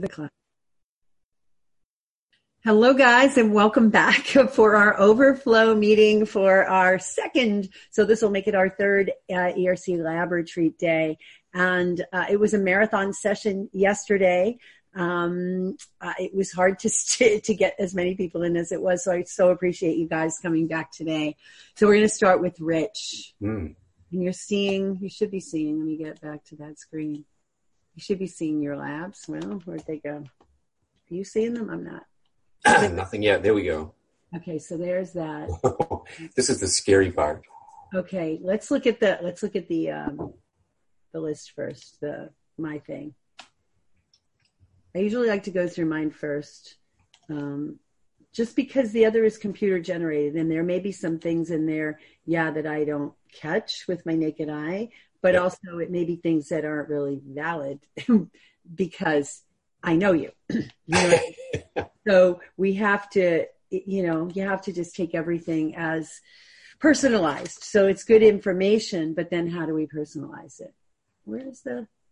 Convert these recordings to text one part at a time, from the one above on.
The class. Hello, guys, and welcome back for our overflow meeting for our second. So this will make it our third ERC Lab Retreat day. And it was a marathon session yesterday. It was hard to get as many people in as it was. So I so appreciate you guys coming back today. So we're going to start with Rich. And you should be seeing, let me get back to that screen. You should be seeing your labs. Well, where'd they go? Are you seeing them? I'm not. Nothing yet. There we go. Okay, so there's that. This is the scary part. Okay, let's look at the list first. My thing. I usually like to go through mine first, just because the other is computer generated, and there may be some things in there, that I don't catch with my naked eye, but also it may be things that aren't really valid because I know you. So we have to, you have to just take everything as personalized. So it's good information, but then how do we personalize it? It's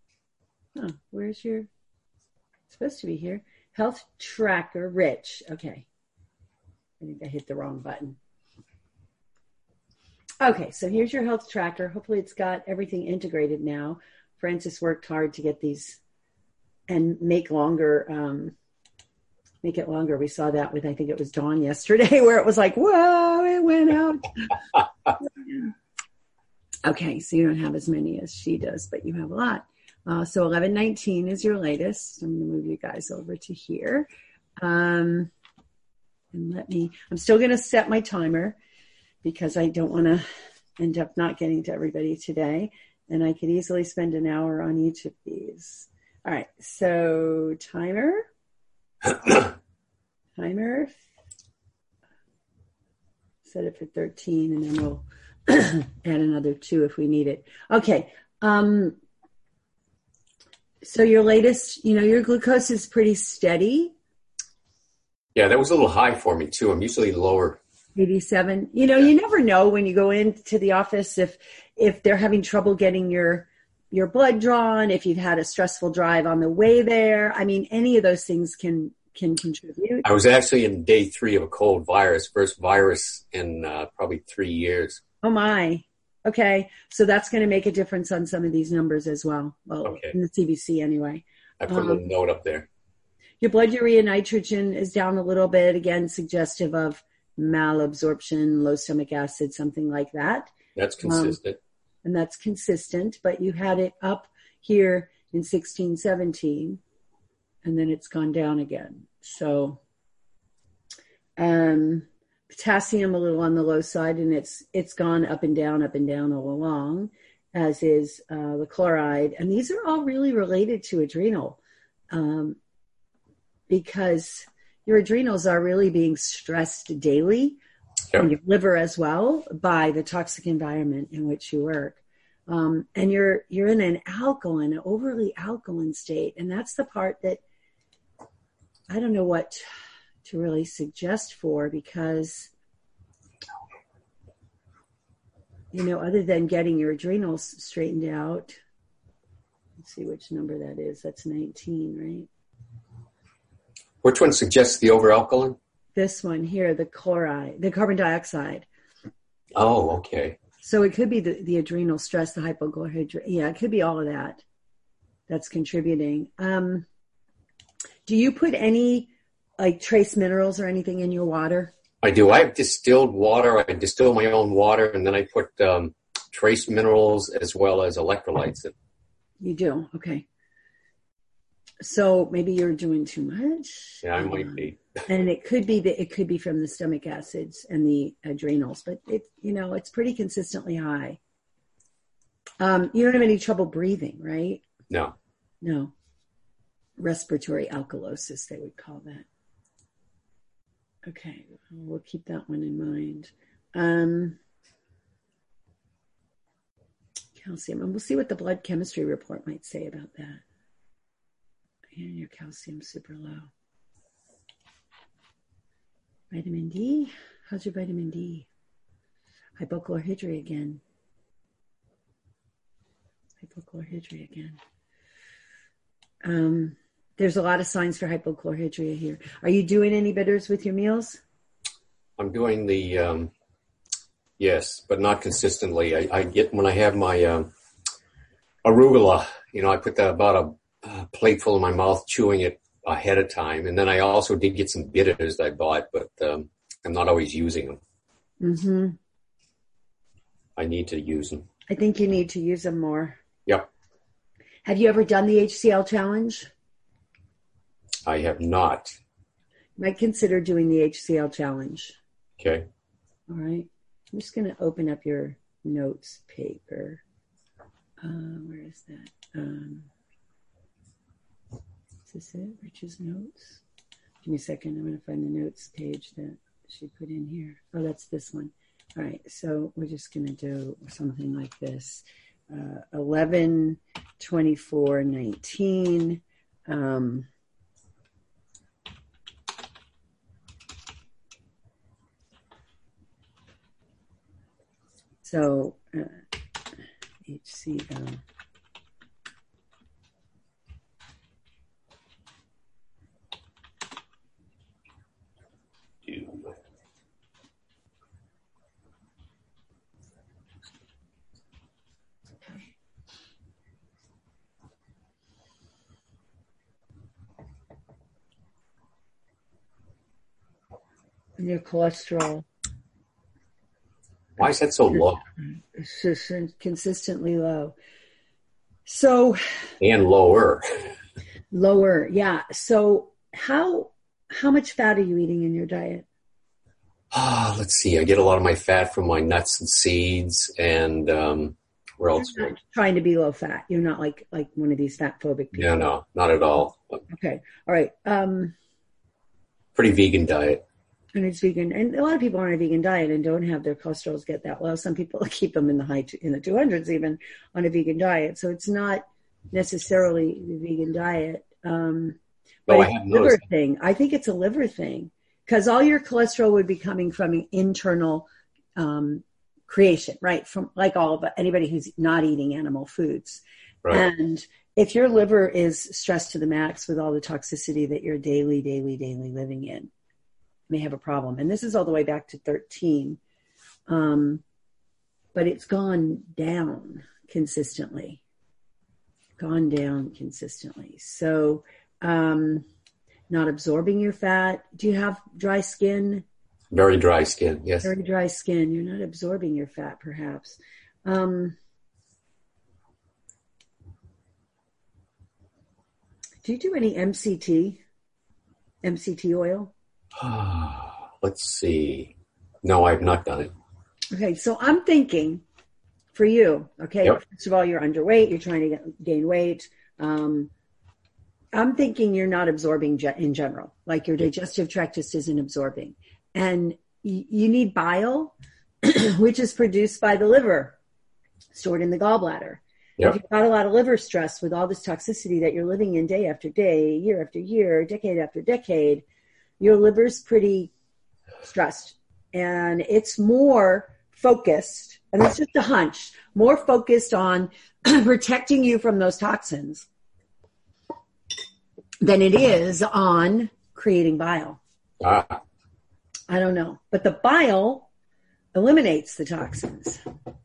supposed to be here. Health tracker, Rich. Okay. I think I hit the wrong button. Okay, so here's your health tracker. Hopefully it's got everything integrated now. Francis worked hard to get these and make it longer. We saw that with, I think it was Dawn yesterday, where it was like, whoa, it went out. Okay, so you don't have as many as she does, but you have a lot. So 1119 is your latest. I'm going to move you guys over to here. I'm still going to set my timer because I don't want to end up not getting to everybody today. And I could easily spend an hour on each of these. All right, so timer. Set it for 13, and then we'll add another 2 if we need it. Okay. So your latest, your glucose is pretty steady. Yeah, that was a little high for me too. I'm usually lower. 87. You never know when you go into the office if they're having trouble getting your blood drawn, if you've had a stressful drive on the way there. I mean, any of those things can contribute. I was actually in day 3 of a cold virus, first virus in probably 3 years. Oh my. Okay. So that's going to make a difference on some of these numbers as well. Well, okay. In the CBC anyway. I put a little note up there. Your blood urea nitrogen is down a little bit, again, suggestive of malabsorption, low stomach acid, something like that. That's consistent. And that's consistent, but you had it up here in 16, 17, and then it's gone down again. So potassium a little on the low side, and it's gone up and down all along, as is the chloride. And these are all really related to adrenal, because your adrenals are really being stressed daily, and your liver as well, by the toxic environment in which you work. And you're in an overly alkaline state. And that's the part that I don't know what to really suggest for, because, other than getting your adrenals straightened out, let's see which number that is. That's 19, right? Which one suggests the over-alkaline? This one here, the chloride, the carbon dioxide. Oh, okay. So it could be the adrenal stress, the hypochlorhydria. Yeah, it could be all of that that's contributing. Do you put any trace minerals or anything in your water? I do. I have distilled water. I distill my own water, and then I put trace minerals as well as electrolytes in. You do? Okay. So maybe you're doing too much. Yeah, I might be. And it could be from the stomach acids and the adrenals, but it's pretty consistently high. You don't have any trouble breathing, right? No. Respiratory alkalosis, they would call that. Okay, we'll keep that one in mind. Calcium, and we'll see what the blood chemistry report might say about that. And your calcium's super low. Vitamin D, how's your vitamin D? Hypochlorhydria again. There's a lot of signs for hypochlorhydria here. Are you doing any bitters with your meals? I'm doing the, yes, but not consistently. I get, when I have my arugula, I put about a plateful in my mouth, chewing it ahead of time. And then I also did get some bitters that I bought, but I'm not always using them. Mm-hmm. I need to use them. I think you need to use them more. Yep. Have you ever done the HCL challenge? I have not. You might consider doing the HCL challenge. Okay. All right. I'm just going to open up your notes paper. Where is that? Is this it? Rich's notes? Give me a second. I'm going to find the notes page that she put in here. Oh, that's this one. All right. So we're just going to do something like this. 11, 24, 19. So HCL. And your cholesterol. Why is that so low? It's just consistently low. So. And lower. Lower, yeah. So how much fat are you eating in your diet? Let's see. I get a lot of my fat from my nuts and seeds, and where else? You're not trying to be low fat. You're not like one of these fat phobic people. No, not at all. Okay, all right. Pretty vegan diet. And it's vegan, and a lot of people are on a vegan diet and don't have their cholesterols get that low. Some people keep them in the 200s even on a vegan diet. So it's not necessarily the vegan diet. But it's a liver thing. I think it's a liver thing because all your cholesterol would be coming from an internal creation, right? From like anybody who's not eating animal foods. Right. And if your liver is stressed to the max with all the toxicity that you're daily living in, may have a problem. And this is all the way back to 13. But it's gone down consistently. So, not absorbing your fat. Do you have dry skin? Very dry skin, yes. Very dry skin. You're not absorbing your fat, perhaps. Do you do any MCT oil? Let's see. No, I've not done it. Okay, so I'm thinking for you, okay, yep. First of all, you're underweight, you're trying to gain weight. I'm thinking you're not absorbing in general, like your digestive tract just isn't absorbing. And you need bile, which is produced by the liver, stored in the gallbladder. Yep. If you've got a lot of liver stress with all this toxicity that you're living in day after day, year after year, decade after decade, your liver's pretty stressed. And it's more focused, and it's just a hunch, more focused on protecting you from those toxins than it is on creating bile. I don't know. But the bile eliminates the toxins.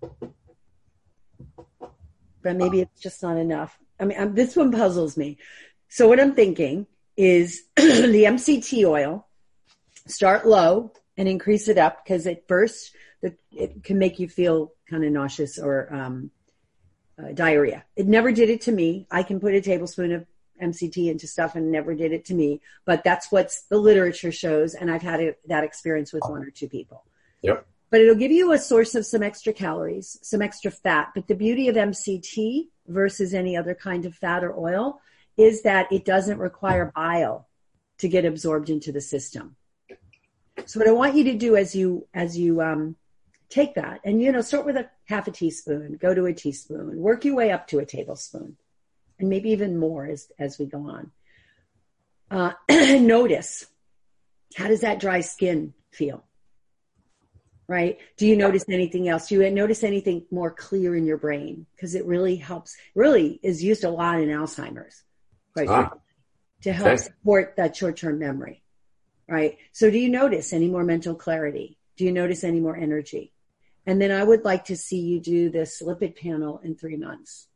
But maybe it's just not enough. I mean, this one puzzles me. So what I'm thinking is the MCT oil, start low and increase it up because at first it can make you feel kind of nauseous or diarrhea. It never did it to me. I can put a tablespoon of MCT into stuff and never did it to me, but that's what the literature shows, and I've had that experience with one or two people. Yep. But it'll give you a source of some extra calories, some extra fat. But the beauty of MCT versus any other kind of fat or oil is that it doesn't require bile to get absorbed into the system. So what I want you to do as you take that, and start with a half a teaspoon, go to a teaspoon, work your way up to a tablespoon, and maybe even more as we go on. Notice, how does that dry skin feel? Right? Do you notice anything else? Do you notice anything more clear in your brain? Because it really helps, really is used a lot in Alzheimer's. Right? to help support that short-term memory, right? So do you notice any more mental clarity? Do you notice any more energy? And then I would like to see you do this lipid panel in 3 months.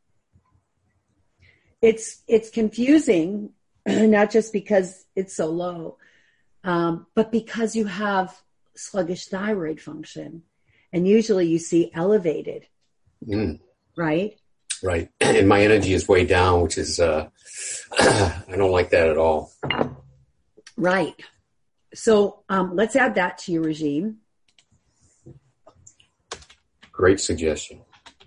It's confusing, not just because it's so low, but because you have sluggish thyroid function. And usually you see elevated, right? Right. And my energy is way down, which is, I don't like that at all. Right. So let's add that to your regime. Great suggestion.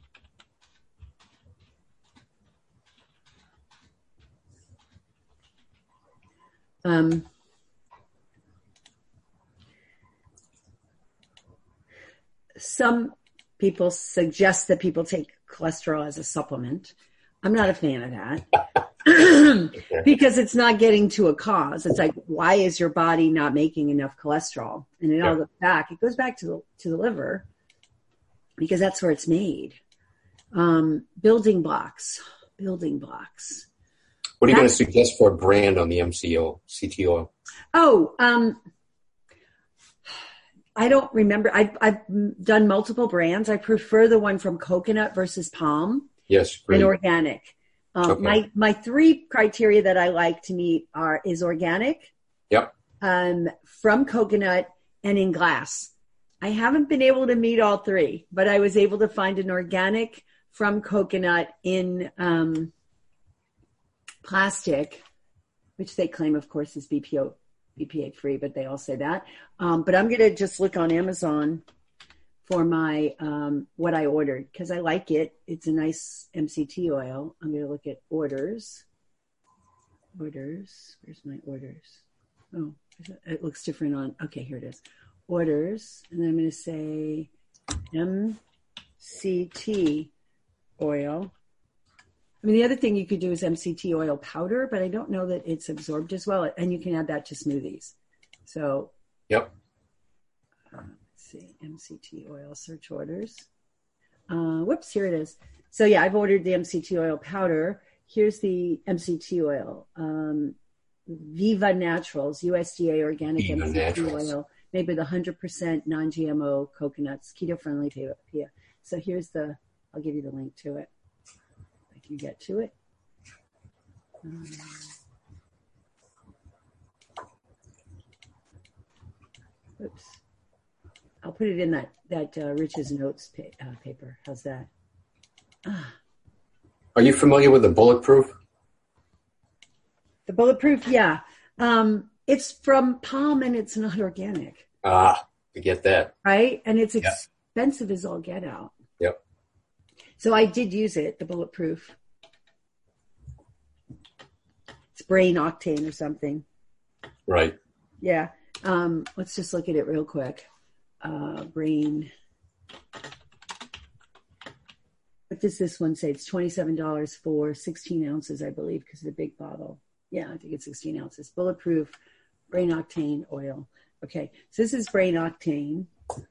Some people suggest that people take cholesterol as a supplement. I'm not a fan of that because it's not getting to a cause. It's like, why is your body not making enough cholesterol? And it all goes back. It goes back to the liver because that's where it's made. Building blocks. What are you going to suggest for a brand on the MCT oil? I don't remember. I've done multiple brands. I prefer the one from coconut versus palm. Yes, great. And organic. My 3 criteria that I like to meet is organic. Yep. From coconut and in glass. I haven't been able to meet all 3, but I was able to find an organic from coconut in plastic, which they claim, of course, is BPA free, but they all say that. But I'm going to just look on Amazon for my what I ordered because I like it. It's a nice MCT oil. I'm going to look at orders. Where's my orders? Oh, it looks different on. Okay, here it is. Orders, and then I'm going to say MCT oil. I mean, the other thing you could do is MCT oil powder, but I don't know that it's absorbed as well. And you can add that to smoothies. So, yep. Let's see, MCT oil search orders. Whoops, here it is. So yeah, I've ordered the MCT oil powder. Here's the MCT oil. Viva Naturals, USDA organic Viva MCT Naturals. Oil, made with 100% non-GMO coconuts, keto-friendly Pia. So here's I'll give you the link to it. If you get to it. Oops. I'll put it in that Rich's notes paper. How's that? Are you familiar with the Bulletproof? The Bulletproof, yeah. It's from palm and it's not organic. I get that. Right? And it's expensive as all get out. Yep. So I did use it, the Bulletproof. It's Brain Octane or something. Right. Yeah. Let's just look at it real quick. Brain. What does this one say? It's $27 for 16 ounces, I believe, because of the big bottle. Yeah, I think it's 16 ounces. Bulletproof Brain Octane oil. Okay, so this is Brain Octane.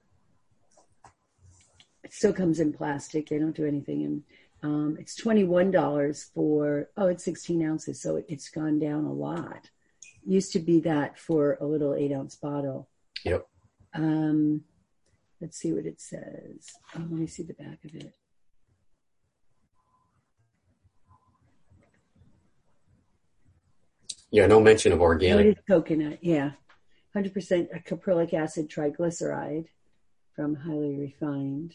It still comes in plastic. They don't do anything. And it's $21 for, it's 16 ounces. So it's gone down a lot. Used to be that for a little 8-ounce bottle. Yep. Let's see what it says. Let me see the back of it. Yeah, no mention of organic. It is coconut, yeah. 100% caprylic acid triglyceride from highly refined.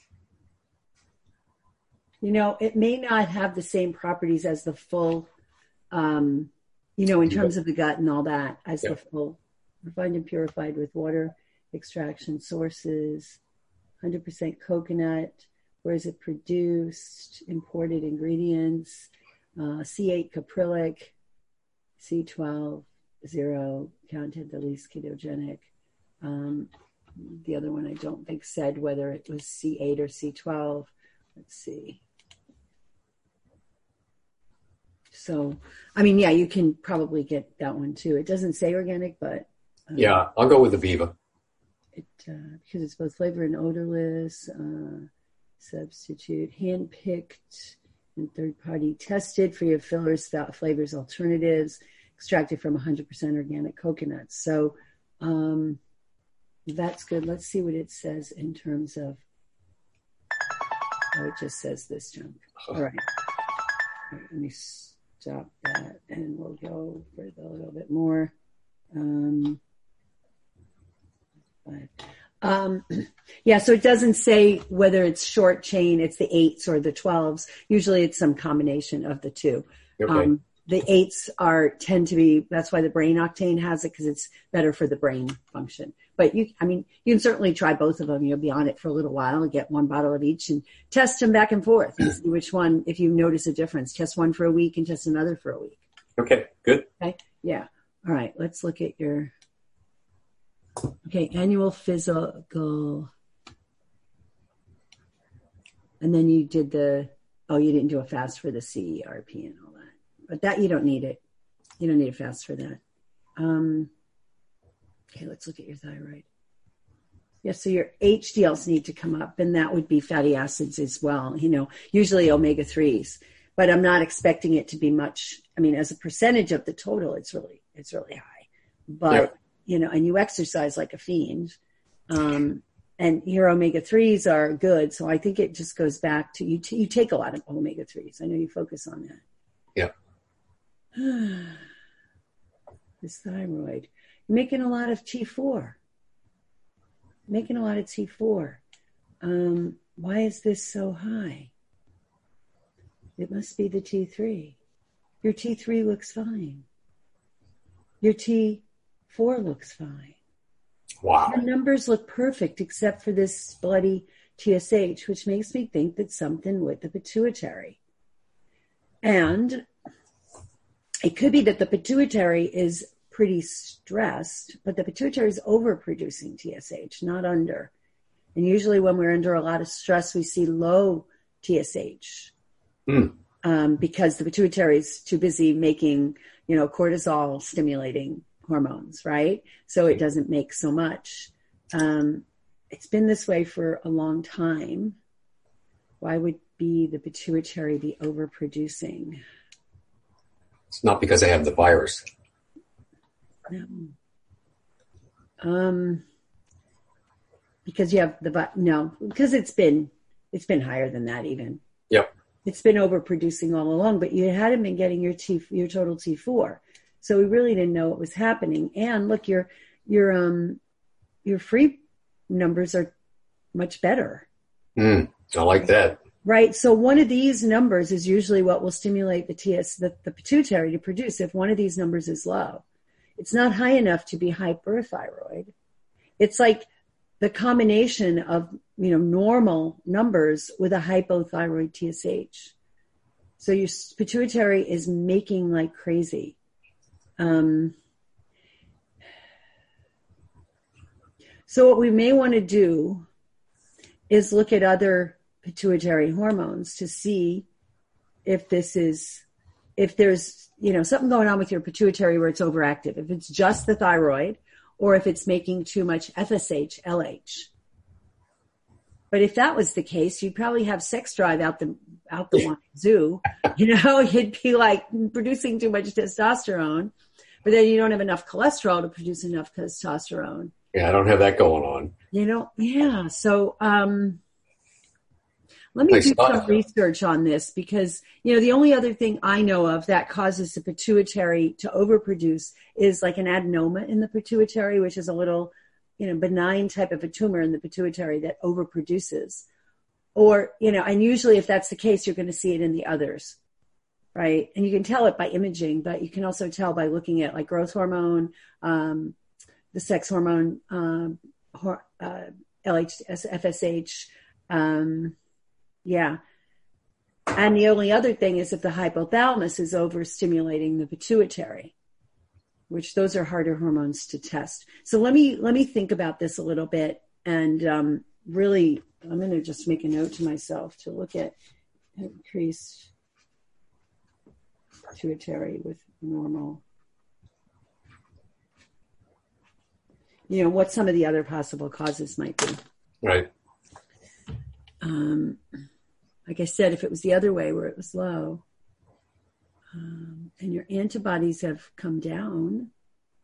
You know, it may not have the same properties as the full, in terms of the gut and all that, as the full refined and purified with water extraction sources, 100% coconut. Where is it produced? Imported ingredients, C8 caprylic, C12, 0 content, the least ketogenic. The other one I don't think said whether it was C8 or C12. Let's see. So, I mean, yeah, you can probably get that one too. It doesn't say organic, but yeah, I'll go with the Viva. Because it's both flavor and odorless, substitute, hand-picked and third-party tested for your fillers, flavors, alternatives, extracted from 100% organic coconuts. So that's good. Let's see what it says in terms of, it just says this junk. All right. Let me stop that and we'll go for a little bit more. So it doesn't say whether it's short chain, it's the 8s or the 12s. Usually it's some combination of the two. Okay. The 8s tend to be, that's why the brain octane has it, because it's better for the brain function. But you can certainly try both of them. You'll be on it for a little while and get one bottle of each and test them back and forth and see which one, if you notice a difference. Test one for a week and test another for a week. Okay, good. Okay, yeah. All right, let's look at your, annual physical. And then you did you didn't do a fast for the CERP and all that. But that, you don't need it. You don't need a fast for that. Okay, let's look at your thyroid. Yeah, so your HDLs need to come up, and that would be fatty acids as well. Usually omega-3s, but I'm not expecting it to be much. I mean, as a percentage of the total, it's really high. But, and you exercise like a fiend. And your omega-3s are good. So I think it just goes back to you take a lot of omega-3s. I know you focus on that. Yeah. This thyroid. You're making a lot of T4. Why is this so high? It must be the T3. Your T3 looks fine. Your T4 looks fine. Wow. Your numbers look perfect except for this bloody TSH, which makes me think that something with the pituitary. And it could be that the pituitary is pretty stressed, but the pituitary is overproducing TSH, not under. And usually when we're under a lot of stress, we see low TSH because the pituitary is too busy making, cortisol stimulating hormones, right? So it doesn't make so much. It's been this way for a long time. Why would the pituitary be overproducing? It's not because I have the virus. No. Because you have because it's been higher than that even. Yep. It's been overproducing all along, but you hadn't been getting your total T4. So we really didn't know what was happening. And look, your free numbers are much better. I like that. Right. So one of these numbers is usually what will stimulate the pituitary to produce. If one of these numbers is low, it's not high enough to be hyperthyroid. It's like the combination of, normal numbers with a hypothyroid TSH. So your pituitary is making like crazy. So what we may want to do is look at other pituitary hormones to see if there's, something going on with your pituitary where it's overactive, if it's just the thyroid or if it's making too much FSH, LH. But if that was the case, you'd probably have sex drive out the wazoo. You'd be like producing too much testosterone, but then you don't have enough cholesterol to produce enough testosterone. Yeah, I don't have that going on. Yeah. So, let me do some research on this because, the only other thing I know of that causes the pituitary to overproduce is like an adenoma in the pituitary, which is a little, benign type of a tumor in the pituitary that overproduces. Or, and usually if that's the case, you're going to see it in the others, right? And you can tell it by imaging, but you can also tell by looking at like growth hormone, the sex hormone, LH, FSH, yeah. And the only other thing is if the hypothalamus is overstimulating the pituitary, which those are harder hormones to test. So let me think about this a little bit. And really, I'm going to just make a note to myself to look at increased pituitary with normal. What some of the other possible causes might be. Right. Like I said, if it was the other way where it was low. And your antibodies have come down.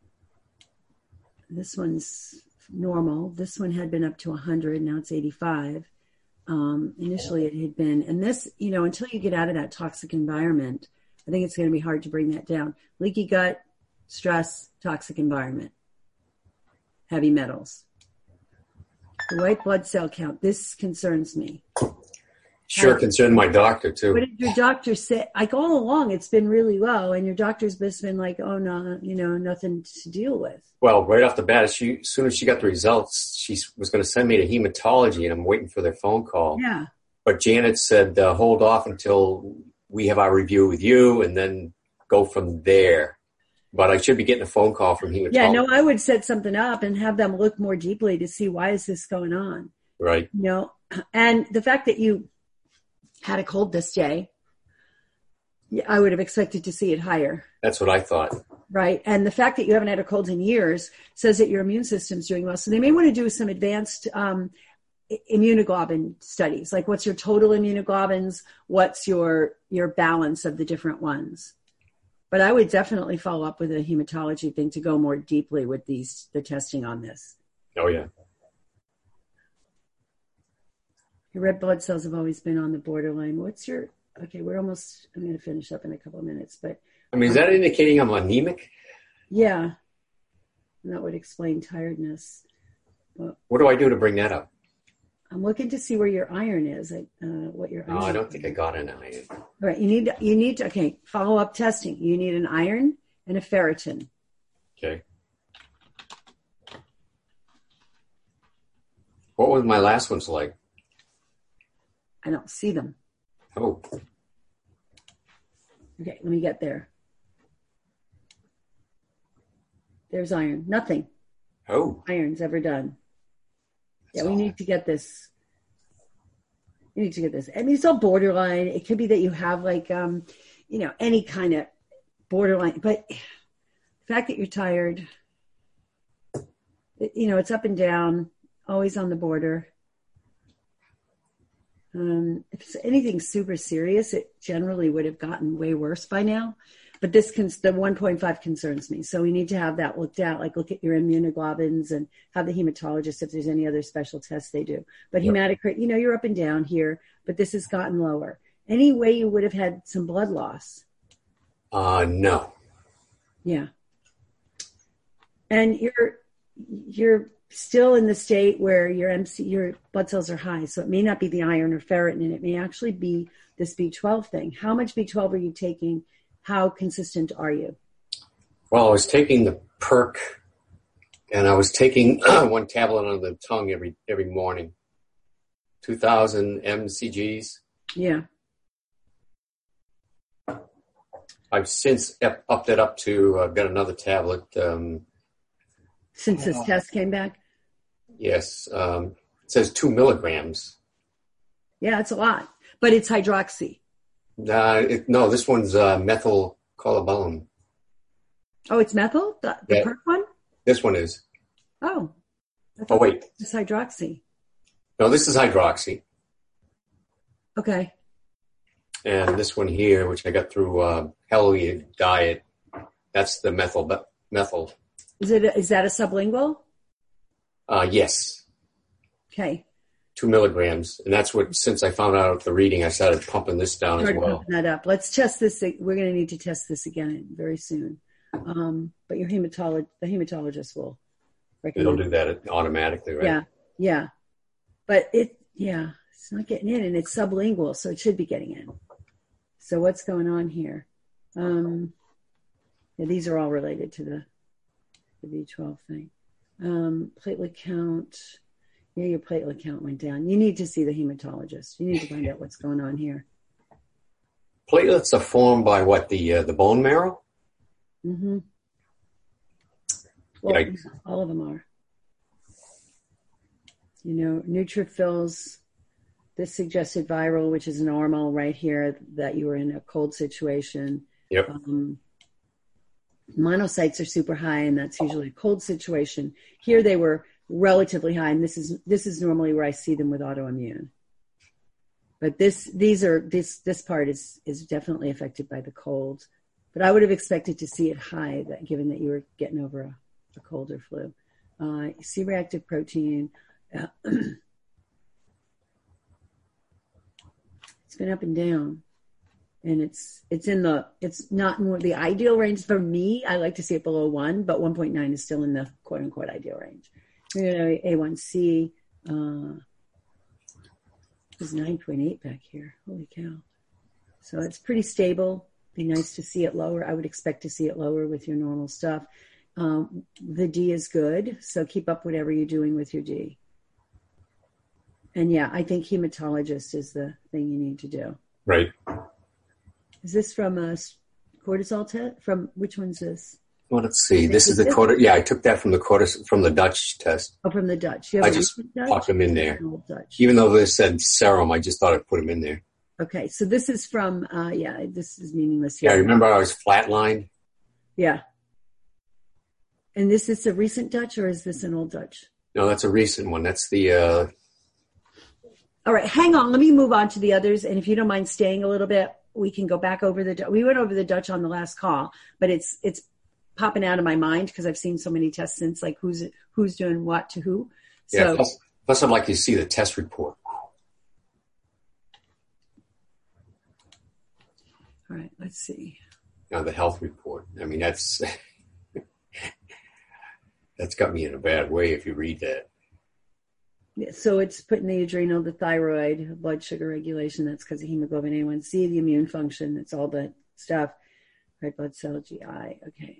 This one's normal. This one had been up to 100. Now it's 85. Initially it had been, and this, until you get out of that toxic environment, I think it's going to be hard to bring that down. Leaky gut, stress, toxic environment, heavy metals. The white blood cell count, this concerns me. Sure concerned my doctor too. What did your doctor say? Like all along, it's been really low, and your doctor's just been like, "Oh no, nothing to deal with." Well, right off the bat, as soon as she got the results, she was going to send me to hematology, and I'm waiting for their phone call. Yeah. But Janet said, hold off until we have our review with you, and then go from there. But I should be getting a phone call from hematology. Yeah, no, I would set something up and have them look more deeply to see why is this going on. Right. And the fact that you had a cold this day, I would have expected to see it higher. That's what I thought. Right. And the fact that you haven't had a cold in years says that your immune system's doing well. So they may want to do some advanced immunoglobulin studies. Like what's your total immunoglobulins? What's your balance of the different ones? But I would definitely follow up with a hematology thing to go more deeply with the testing on this. Oh, yeah. Your red blood cells have always been on the borderline. Okay, I'm going to finish up in a couple of minutes, but. Is that indicating I'm anemic? Yeah. And that would explain tiredness. What do I do to bring that up? I'm looking to see where your iron is. What your iron I don't think I got an iron. All right, you need to, follow up testing. You need an iron and a ferritin. Okay. What was my last ones like? I don't see them. Oh. Okay, let me get there. There's iron. Nothing. Oh. Iron's ever done. Yeah, we need to get this. It's all borderline. It could be that you have any kind of borderline. But the fact that you're tired, it's up and down, always on the border. If it's anything super serious, it generally would have gotten way worse by now. But the 1.5 concerns me. So we need to have that looked at, look at your immunoglobulins and have the hematologist if there's any other special tests they do. But hematocrit, you're up and down here, but this has gotten lower. Any way you would have had some blood loss? No. Yeah. And you're still in the state where your blood cells are high. So it may not be the iron or ferritin, and it may actually be this B12 thing. How much B12 are you taking? How consistent are you? Well, I was taking the PERC, and I was taking one tablet on the tongue every morning. 2,000 mcgs. Yeah. I've since upped it up to, I've got another tablet. Since this test came back? Yes. It says 2 milligrams. Yeah, it's a lot. But it's hydroxy. No, this one's methylcobalamin. Oh, it's methyl? The PERC one? This one is. Oh. Wait. It's hydroxy. No, this is hydroxy. Okay. And this one here, which I got through healthy diet, that's the methyl. Is that a sublingual? Yes. Okay. 2 milligrams. And that's what, since I found out the reading, I started pumping this down as well. Pumping that up. Let's test this. We're going to need to test this again very soon. But the hematologist will recommend. It'll do that automatically, right? Yeah. But it's not getting in, and it's sublingual, so it should be getting in. So what's going on here? These are all related to the B12 thing. Platelet count. Yeah, your platelet count went down. You need to see the hematologist. You need to find out what's going on here. Platelets are formed by what? The bone marrow? Mm-hmm. Well, all of them are. Neutrophils, this suggested viral, which is normal right here, that you were in a cold situation. Yep. Monocytes are super high, and that's usually a cold situation. Here they were relatively high, and this is normally where I see them with autoimmune. But this part is definitely affected by the cold. but I would have expected to see it high, given that you were getting over a cold or flu. C-reactive protein. It's been up and down, and it's not more the ideal range for me. I like to see it below 1, but 1.9 is still in the quote unquote ideal range. A1C is 9.8 back here. Holy cow! So it's pretty stable. Be nice to see it lower. I would expect to see it lower with your normal stuff. The D is good, so keep up whatever you're doing with your D. And yeah, I think hematologist is the thing you need to do. Right. Is this from a cortisol test? From which one's this? Well, let's see. This is the Yeah, I took that from the Dutch test. Oh, from the Dutch. I just popped them in there. Even though they said serum, I just thought I'd put them in there. Okay, so this is from, this is meaningless here. Yeah, remember I was flatlined? Yeah. And this is a recent Dutch, or is this an old Dutch? No, that's a recent one. That's the... All right, hang on. Let me move on to the others. And if you don't mind staying a little bit, we can go back over we went over the Dutch on the last call, but it's popping out of my mind because I've seen so many tests since, like who's doing what to who. So, yeah, plus I'd like you to see the test report. All right, let's see. Now the health report. I mean, that's got me in a bad way if you read that. Yeah, so it's putting the adrenal, the thyroid, blood sugar regulation. That's because of hemoglobin A1C, the immune function. It's all the stuff. Red blood cell, GI. Okay.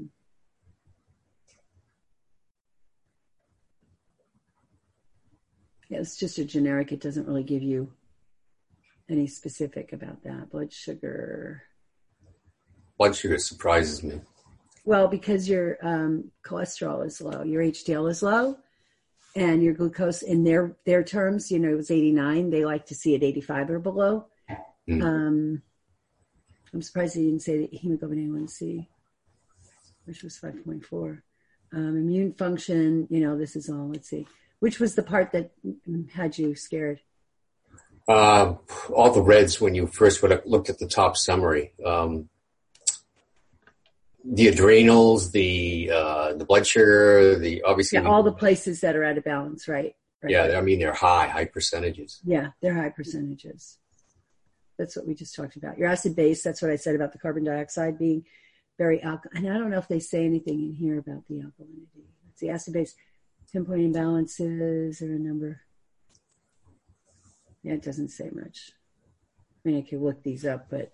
Yeah, it's just a generic. It doesn't really give you any specific about that. Blood sugar. Blood sugar surprises me. Well, because your cholesterol is low, your HDL is low, and your glucose, in their terms, it was 89. They like to see it 85 or below. Mm. I'm surprised they didn't say that hemoglobin A1C, which was 5.4. Immune function, this is all, let's see. Which was the part that had you scared? All the reds when you first looked at the top summary. The adrenals, the blood sugar, obviously. Yeah, all the places that are out of balance, right? Yeah, I mean, they're high percentages. Yeah, they're high percentages. That's what we just talked about. Your acid base, that's what I said about the carbon dioxide being very alkaline. And I don't know if they say anything in here about the alkalinity. It's the acid base, 10-point imbalances or a number. Yeah, it doesn't say much. I mean, I could look these up, but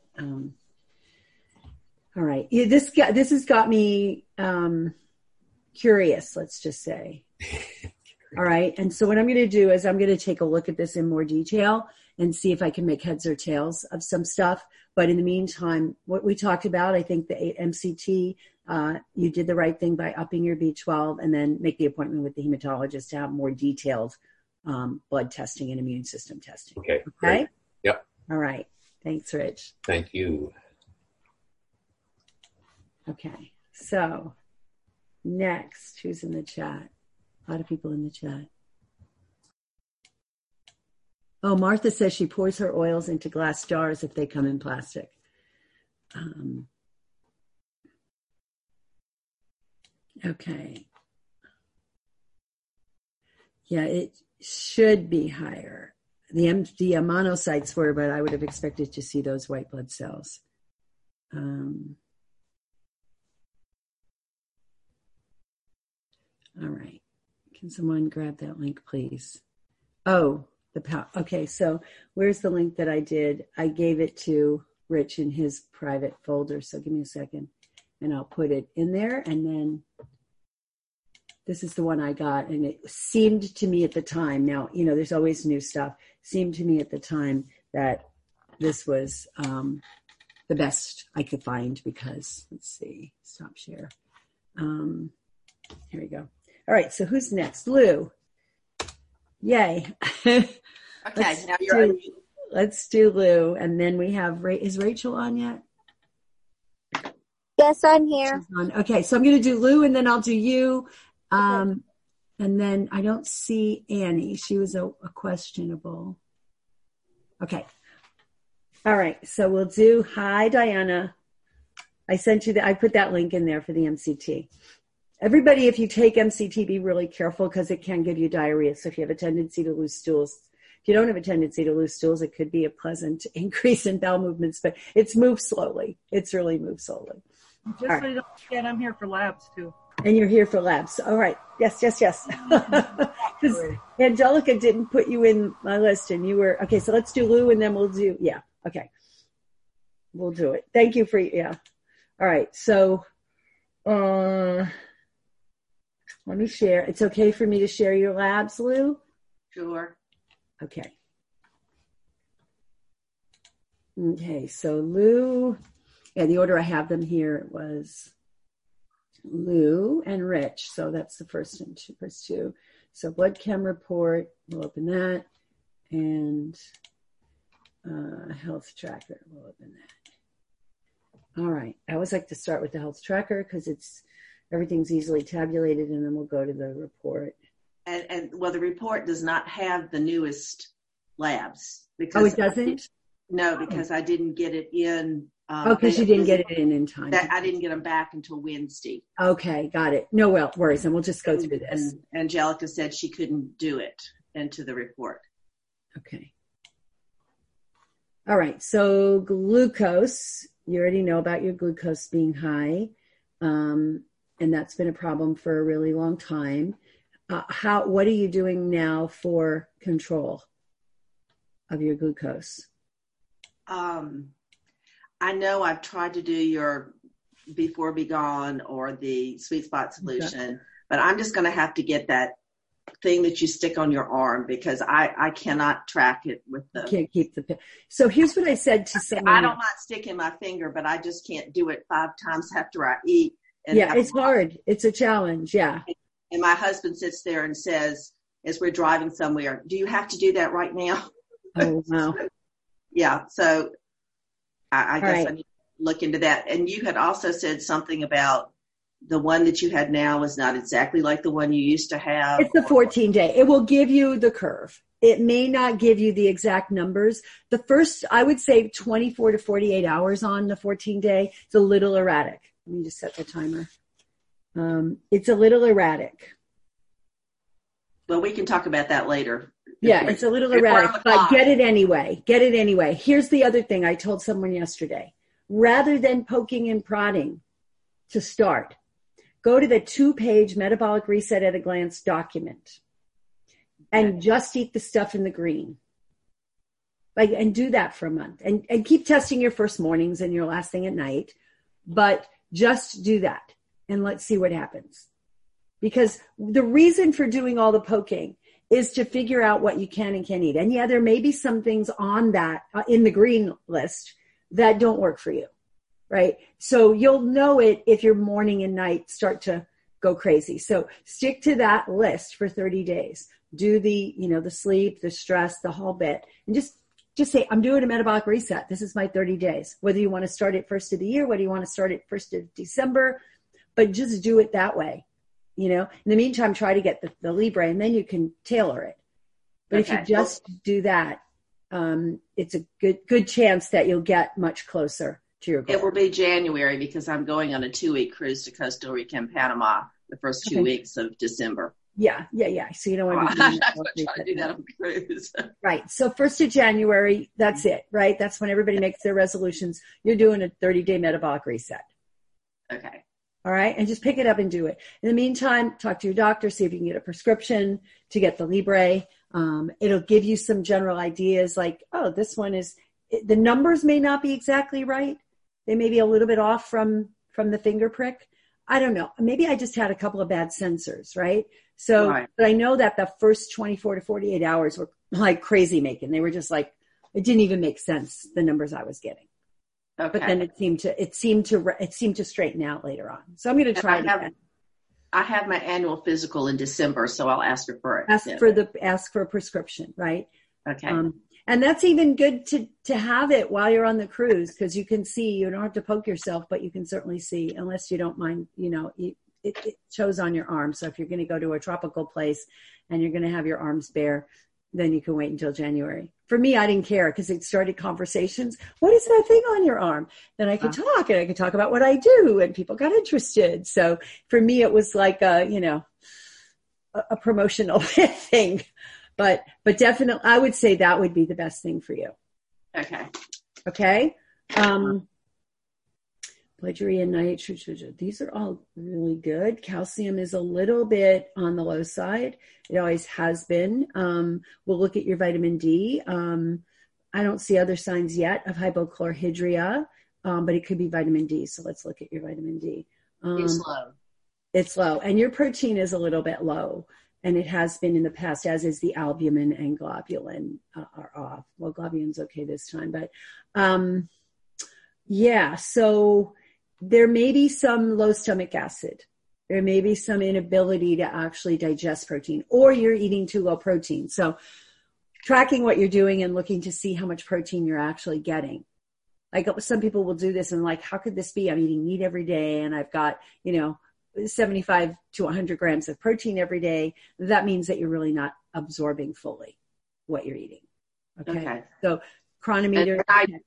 all right. Yeah, this has got me curious, let's just say. All right. And so what I'm going to do is I'm going to take a look at this in more detail and see if I can make heads or tails of some stuff. But in the meantime, what we talked about, I think the MCT, you did the right thing by upping your B12 and then make the appointment with the hematologist to have more detailed blood testing and immune system testing. Okay. Great. Yep. All right. Thanks, Rich. Thank you. Okay. So next, who's in the chat? A lot of people in the chat. Oh, Martha says she pours her oils into glass jars if they come in plastic. Okay. Yeah, it should be higher. The monocytes were, but I would have expected to see those white blood cells. All right. Can someone grab that link, please? Oh, okay. So where's the link that I did? I gave it to Rich in his private folder. So give me a second and I'll put it in there. And then this is the one I got. And it seemed to me at the time, now, there's always new stuff, seemed to me at the time that this was the best I could find because, let's see, stop share. Here we go. All right, so who's next? Lou. Yay. Okay, now you're on. Let's do Lou. And then we have, is Rachel on yet? Yes, I'm here. Okay, so I'm going to do Lou and then I'll do you. And then I don't see Annie. She was a questionable. Okay. All right, so we'll do, hi, Diana. I sent you I put that link in there for the MCT. Everybody, if you take MCT, be really careful because it can give you diarrhea. So if you have a tendency to lose stools, if you don't have a tendency to lose stools, it could be a pleasant increase in bowel movements, but it's moved slowly. It's really moved slowly. Just so you don't forget, I'm here for labs too. And you're here for labs. All right. Yes. Because Angelica didn't put you in my list and you were, okay, so let's do Lou and then we'll do, yeah. Okay. We'll do it. Thank you for, yeah. All right. So, let me share. It's okay for me to share your labs, Lou? Sure. Okay. Okay. So Lou, yeah, the order I have them here was Lou and Rich. So that's the first two. So blood chem report, we'll open that. And health tracker, we'll open that. All right. I always like to start with the health tracker because everything's easily tabulated, and then we'll go to the report. And well, the report does not have the newest labs. Because it doesn't? No, because I didn't get it in. Because you didn't get it in time. I didn't get them back until Wednesday. Okay, got it. No worries, and we'll just go through this. And Angelica said she couldn't do it into the report. Okay. All right, so glucose, you already know about your glucose being high, and that's been a problem for a really long time. What are you doing now for control of your glucose? I know I've tried to do your Before Be Gone or the Sweet Spot solution, but I'm just going to have to get that thing that you stick on your arm because I cannot track it with the. Can't keep the. So here's what I said to someone. I don't mind sticking my finger, but I just can't do it 5 times after I eat. Yeah, it's hard. It's a challenge. Yeah. And my husband sits there and says, as we're driving somewhere, do you have to do that right now? Oh, wow. Yeah. So I guess I need to look into that. And you had also said something about the one that you had now is not exactly like the one you used to have. It's the 14-day. It will give you the curve. It may not give you the exact numbers. The first, I would say 24 to 48 hours on the 14-day. It's a little erratic. Let me just set the timer. It's a little erratic. Well, we can talk about that later. Yeah, it's a little erratic, but get it anyway. Get it anyway. Here's the other thing I told someone yesterday. Rather than poking and prodding to start, go to the 2-page metabolic reset at a glance document and just eat the stuff in the green. And do that for a month and keep testing your first mornings and your last thing at night, but just do that and let's see what happens. Because the reason for doing all the poking is to figure out what you can and can't eat. And yeah, there may be some things on that in the green list that don't work for you, right? So you'll know it if your morning and night start to go crazy. So stick to that list for 30 days. Do the sleep, the stress, the whole bit, and just say, I'm doing a metabolic reset. This is my 30 days. Whether you want to start it first of the year, whether you want to start it 1st of December, but just do it that way. In the meantime, try to get the Libre and then you can tailor it. But if you just do that, it's a good chance that you'll get much closer to your goal. It will be January because I'm going on a 2-week cruise to Costa Rica and Panama the first 2 weeks of December. Yeah. So you don't want to try to do that on the cruise. Right. So 1st of January, that's it, right? That's when everybody makes their resolutions. You're doing a 30-day metabolic reset. Okay. All right. And just pick it up and do it. In the meantime, talk to your doctor, see if you can get a prescription to get the Libre. It'll give you some general ideas like, oh, this one is, the numbers may not be exactly right. They may be a little bit off from the finger prick. I don't know. Maybe I just had a couple of bad sensors, right? So, right. But I know that the first 24 to 48 hours were like crazy making. They were just like, it didn't even make sense, the numbers I was getting. Okay. But then it seemed to straighten out later on. So I'm going to try it again. I have my annual physical in December, so I'll ask her for it. Ask for a prescription, right? Okay. And that's even good to have it while you're on the cruise because you can see. You don't have to poke yourself, but you can certainly see, unless you don't mind. It shows on your arm. So if you're going to go to a tropical place and you're going to have your arms bare, then you can wait until January. For me, I didn't care because it started conversations. What is that thing on your arm? Then I could talk, and I could talk about what I do, and people got interested. So for me, it was like a promotional thing. But definitely, I would say that would be the best thing for you. Okay. Blood and nitrogen. These are all really good. Calcium is a little bit on the low side. It always has been. We'll look at your vitamin D. I don't see other signs yet of hypochlorhydria, but it could be vitamin D. So let's look at your vitamin D. It's low. It's low. And your protein is a little bit low. And it has been in the past, as is the albumin and globulin are off. Well, globulin's okay this time. But so there may be some low stomach acid. There may be some inability to actually digest protein, or you're eating too low protein. So tracking what you're doing and looking to see how much protein you're actually getting. Like some people will do this and like, how could this be? I'm eating meat every day and I've got, 75 to 100 grams of protein every day. That means that you're really not absorbing fully what you're eating. Okay. So chronometer.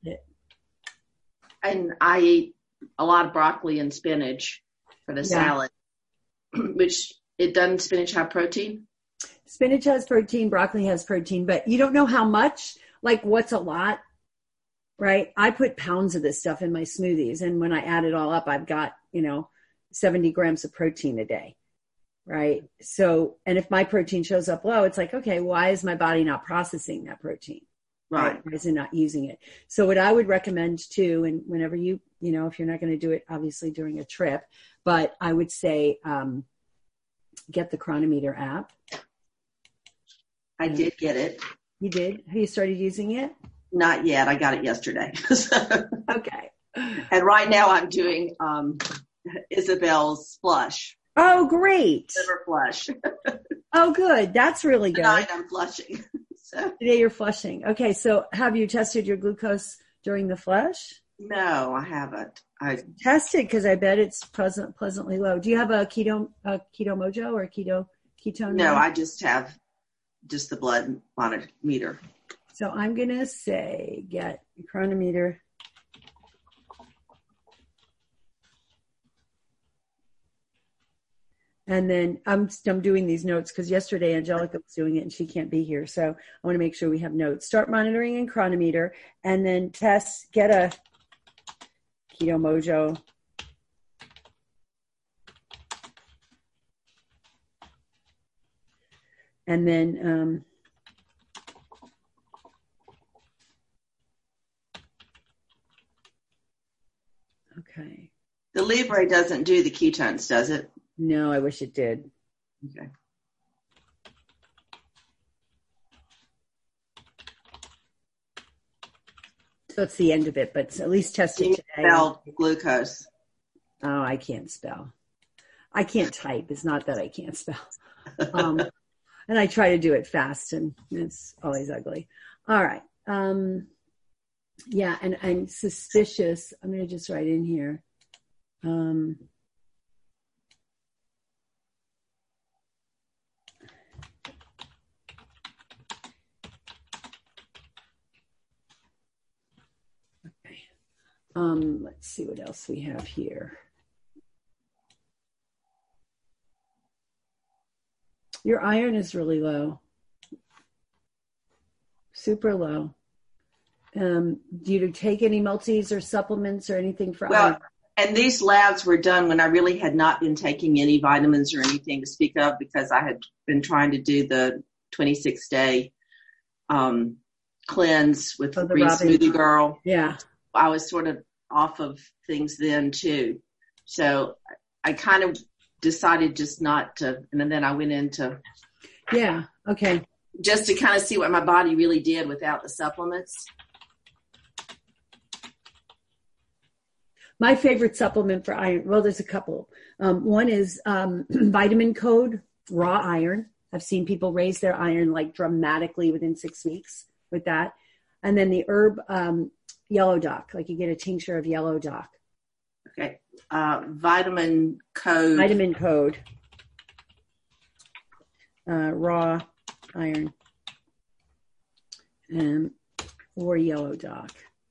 And I eat a lot of broccoli and spinach for the salad, which doesn't spinach have protein? Spinach has protein, broccoli has protein, but you don't know how much, like what's a lot, right? I put pounds of this stuff in my smoothies, and when I add it all up, I've got, 70 grams of protein a day, right? So, and if my protein shows up low, it's like, okay, why is my body not processing that protein? Right. Why is it not using it? So what I would recommend too, and whenever if you're not going to do it, obviously during a trip, but I would say, get the Chronometer app. I did get it. You did? Have you started using it? Not yet. I got it yesterday. Okay. And right now I'm doing Isabel's flush. Oh, great. Liver flush. Oh, good. That's really good. Tonight I'm flushing. Today you're flushing. Okay. So have you tested your glucose during the flush? No, I haven't. I tested because I bet it's pleasantly low. Do you have a keto mojo or a ketone? No, I just have the blood monitor. So I'm going to say get Chronometer. And then I'm doing these notes because yesterday Angelica was doing it and she can't be here. So I want to make sure we have notes. Start monitoring in Chronometer and then get a Keto Mojo. And then okay. The Libre doesn't do the ketones, does it? No, I wish it did. Okay. So it's the end of it, but at least test it today. Spell glucose. Oh, I can't spell. I can't type. It's not that I can't spell. And I try to do it fast, and it's always ugly. All right. Yeah, and I'm suspicious. I'm going to just write in here. Let's see what else we have here. Your iron is really low. Super low. Do you take any multis or supplements or anything for iron? And these labs were done when I really had not been taking any vitamins or anything to speak of because I had been trying to do the 26-day cleanse with the Green Smoothie Girl. Yeah. I was sort of off of things then too. So I kind of decided just not to, and then I went into. Yeah. Okay. Just to kind of see what my body really did without the supplements. My favorite supplement for iron, well, there's a couple. One is Vitamin Code Raw Iron. I've seen people raise their iron like dramatically within 6 weeks with that. And then the herb Yellow Dock, like you get a tincture of Yellow Dock. Okay. Vitamin Code. Vitamin Code. Raw Iron. or Yellow Dock.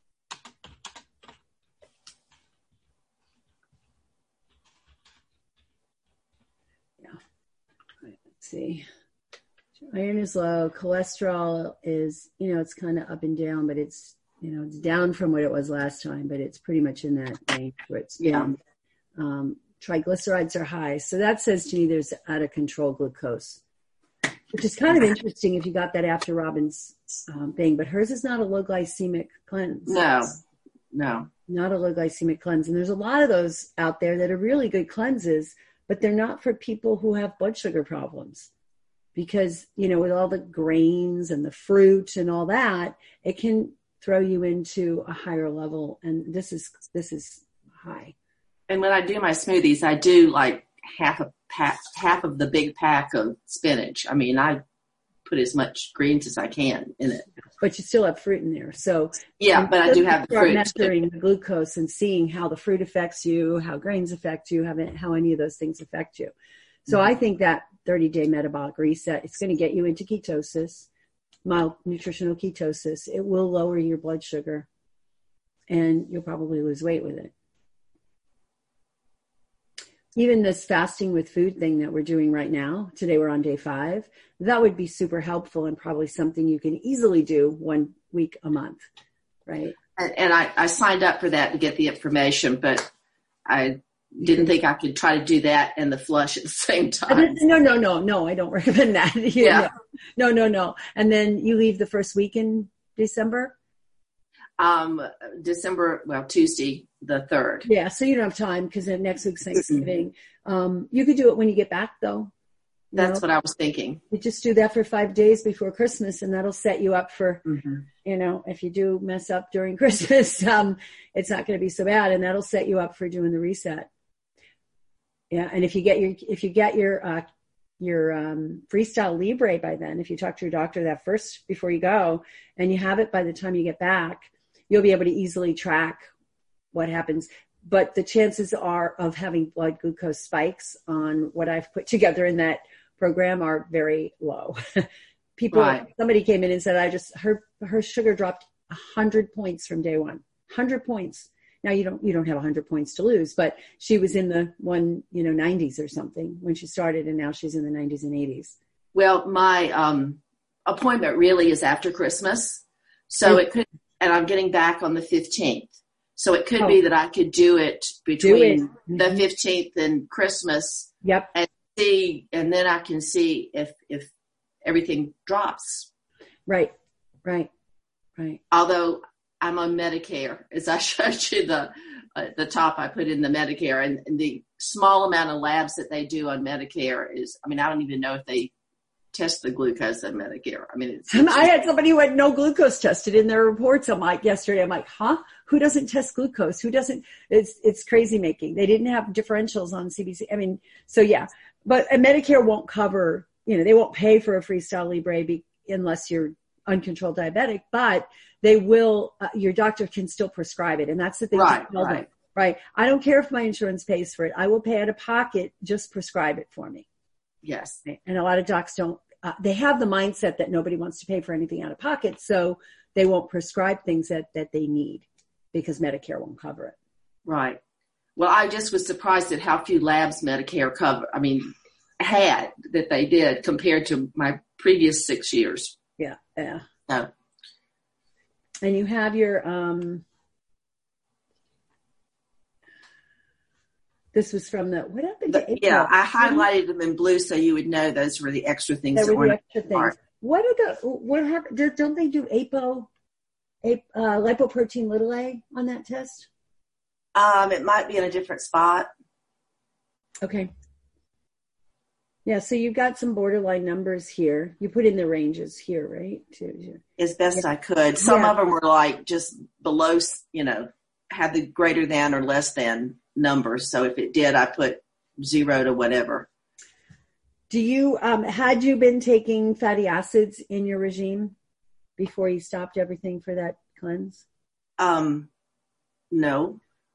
Yeah. Let's see. Iron is low. Cholesterol is, it's kind of up and down, but it's, it's down from what it was last time, but it's pretty much in that range where it's down. Triglycerides are high. So that says to me there's out of control glucose, which is kind of interesting if you got that after Robin's thing, but hers is not a low glycemic cleanse. No. Not a low glycemic cleanse. And there's a lot of those out there that are really good cleanses, but they're not for people who have blood sugar problems. Because, with all the grains and the fruit and all that, it can throw you into a higher level. And this is high. And when I do my smoothies, I do like half of the big pack of spinach. I mean, I put as much greens as I can in it. But you still have fruit in there. So yeah, but I do have the fruit. Measuring the glucose and seeing how the fruit affects you, how grains affect you, how any of those things affect you. So I think that 30-day metabolic reset, it's going to get you into ketosis, mild nutritional ketosis. It will lower your blood sugar, and you'll probably lose weight with it. Even this fasting with food thing that we're doing right now, today we're on day 5, that would be super helpful and probably something you can easily do 1 week a month, right? And I signed up for that to get the information, but I didn't think I could try to do that and the flush at the same time. No, I don't recommend that. Yeah. No. And then you leave the first week in December? Tuesday the 3rd. Yeah, so you don't have time because next week's Thanksgiving. You could do it when you get back, though. That's what I was thinking. You just do that for 5 days before Christmas, and that'll set you up for, if you do mess up during Christmas, it's not going to be so bad, and that'll set you up for doing the reset. Yeah, and if you get your Freestyle Libre by then, if you talk to your doctor that first before you go, and you have it by the time you get back, you'll be able to easily track what happens. But the chances are of having blood glucose spikes on what I've put together in that program are very low. Somebody came in and said, her sugar dropped 100 points from day 1, 100 points. Now you don't have 100 points to lose, but she was in the 90s or something when she started, and now she's in the 90s and 80s. Well, my appointment really is after Christmas, so it could, and I'm getting back on the 15th. So it could be that I could do it between the 15th and Christmas. Yep. And see, and then I can see if everything drops. Right. Although I'm on Medicare, as I showed you the top I put in the Medicare, and the small amount of labs that they do on Medicare is, I don't even know if they test the glucose on Medicare. I had somebody who had no glucose tested in their reports. Yesterday, I'm like, huh? Who doesn't test glucose? Who doesn't? It's crazy making. They didn't have differentials on CBC. So yeah, but Medicare won't cover, they won't pay for a Freestyle Libre unless you're uncontrolled diabetic, but they will, your doctor can still prescribe it. And that's the thing. Right. I don't care if my insurance pays for it. I will pay out of pocket, just prescribe it for me. Yes. And a lot of docs don't, they have the mindset that nobody wants to pay for anything out of pocket. So they won't prescribe things that they need because Medicare won't cover it. Right. Well, I just was surprised at how few labs Medicare had that they did compared to my previous 6 years. Yeah. So. And you have your, this was from what happened to April? Yeah, I highlighted them in blue so you would know those were the extra things that were the extra things. What happened? Don't they do lipoprotein little a on that test? It might be in a different spot. Okay. Yeah, so you've got some borderline numbers here. You put in the ranges here, right? As best I could. Some of them were like just below, had the greater than or less than numbers. So if it did, I put 0 to whatever. Do you, had you been taking fatty acids in your regime before you stopped everything for that cleanse? No.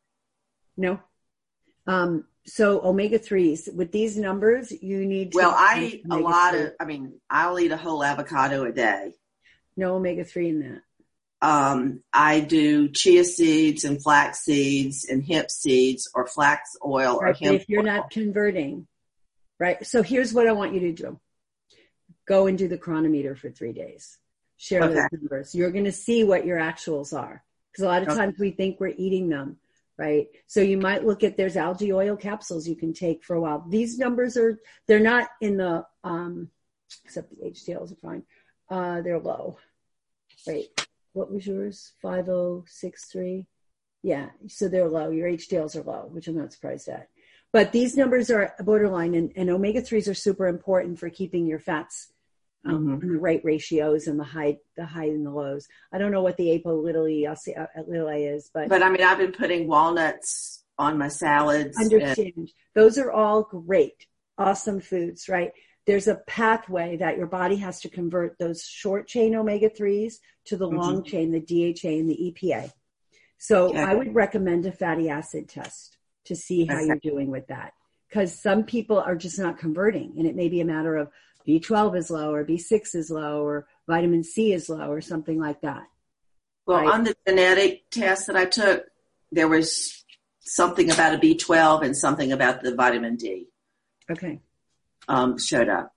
So omega-3s, with these numbers, you need to... Well, I eat a lot of, I'll eat a whole avocado a day. No omega-3 in that. I do chia seeds and flax seeds and hemp seeds or flax oil or hemp if you're oil. not converting, right? So here's what I want you to do. Go and do the chronometer for 3 days. Share those numbers. You're going to see what your actuals are. Because a lot of times we think we're eating them, right? So you might look at, there's algae oil capsules you can take for a while. These numbers they're not in the, except the HDLs are fine. They're low. Wait, what was yours? 5063? Yeah, so they're low. Your HDLs are low, which I'm not surprised at. But these numbers are borderline, and omega-3s are super important for keeping your fats in the right ratios and the high and the lows. I don't know what the apolityl is, but I mean, I've been putting walnuts on my salads. Understand. Those are all great, awesome foods, right? There's a pathway that your body has to convert those short chain omega-3s to the long chain, the DHA and the EPA. So I would recommend a fatty acid test to see how you're doing with that. Because some people are just not converting, and it may be a matter of B12 is low or B6 is low or vitamin C is low or something like that. Well, right? On the genetic test that I took, there was something about a B12 and something about the vitamin D. Okay. Showed up.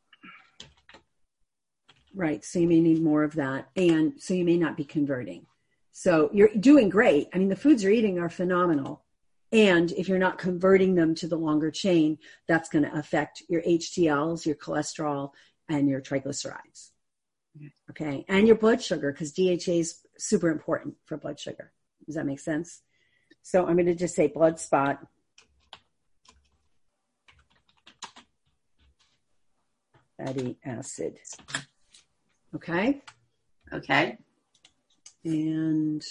Right. So you may need more of that. And so you may not be converting. So you're doing great. I mean, the foods you're eating are phenomenal. And if you're not converting them to the longer chain, that's going to affect your HDLs, your cholesterol, and your triglycerides. Okay. And your blood sugar, because DHA is super important for blood sugar. Does that make sense? So I'm going to just say blood spot. Fatty acid. Okay. Okay. And,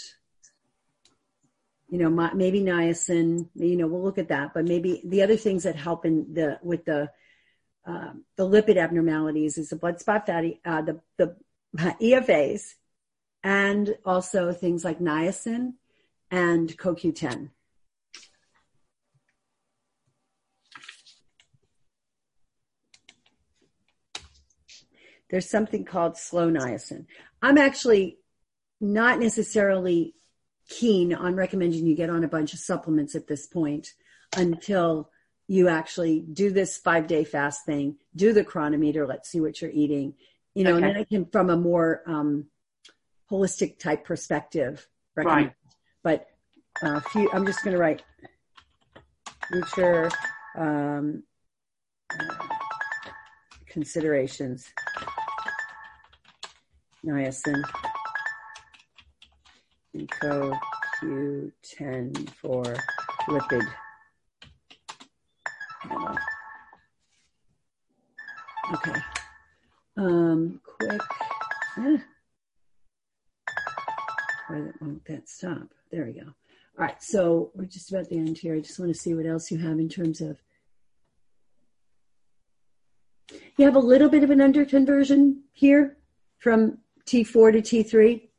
maybe niacin, we'll look at that, but maybe the other things that help with the lipid abnormalities is the blood spot fatty, the EFAs, and also things like niacin and CoQ10. There's something called slow niacin. I'm actually not necessarily keen on recommending you get on a bunch of supplements at this point until you actually do this 5-day fast thing, do the chronometer, let's see what you're eating, and then I can, from a more holistic type perspective, recommend. Right. But I'm just going to write future considerations. Niacin and CoQ10 for lipid panel. Okay. Quick. Why won't that stop? There we go. All right. So we're just about the end here. I just want to see what else you have in terms of. You have a little bit of an underconversion here from T4 to T3.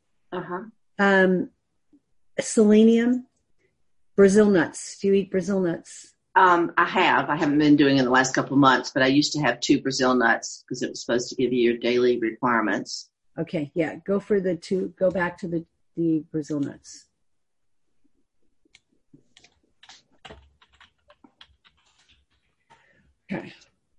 Selenium, Brazil nuts. Do you eat Brazil nuts? I haven't been doing it in the last couple of months, but I used to have 2 Brazil nuts because it was supposed to give you your daily requirements. Okay. Yeah. Go back to the Brazil nuts. Okay.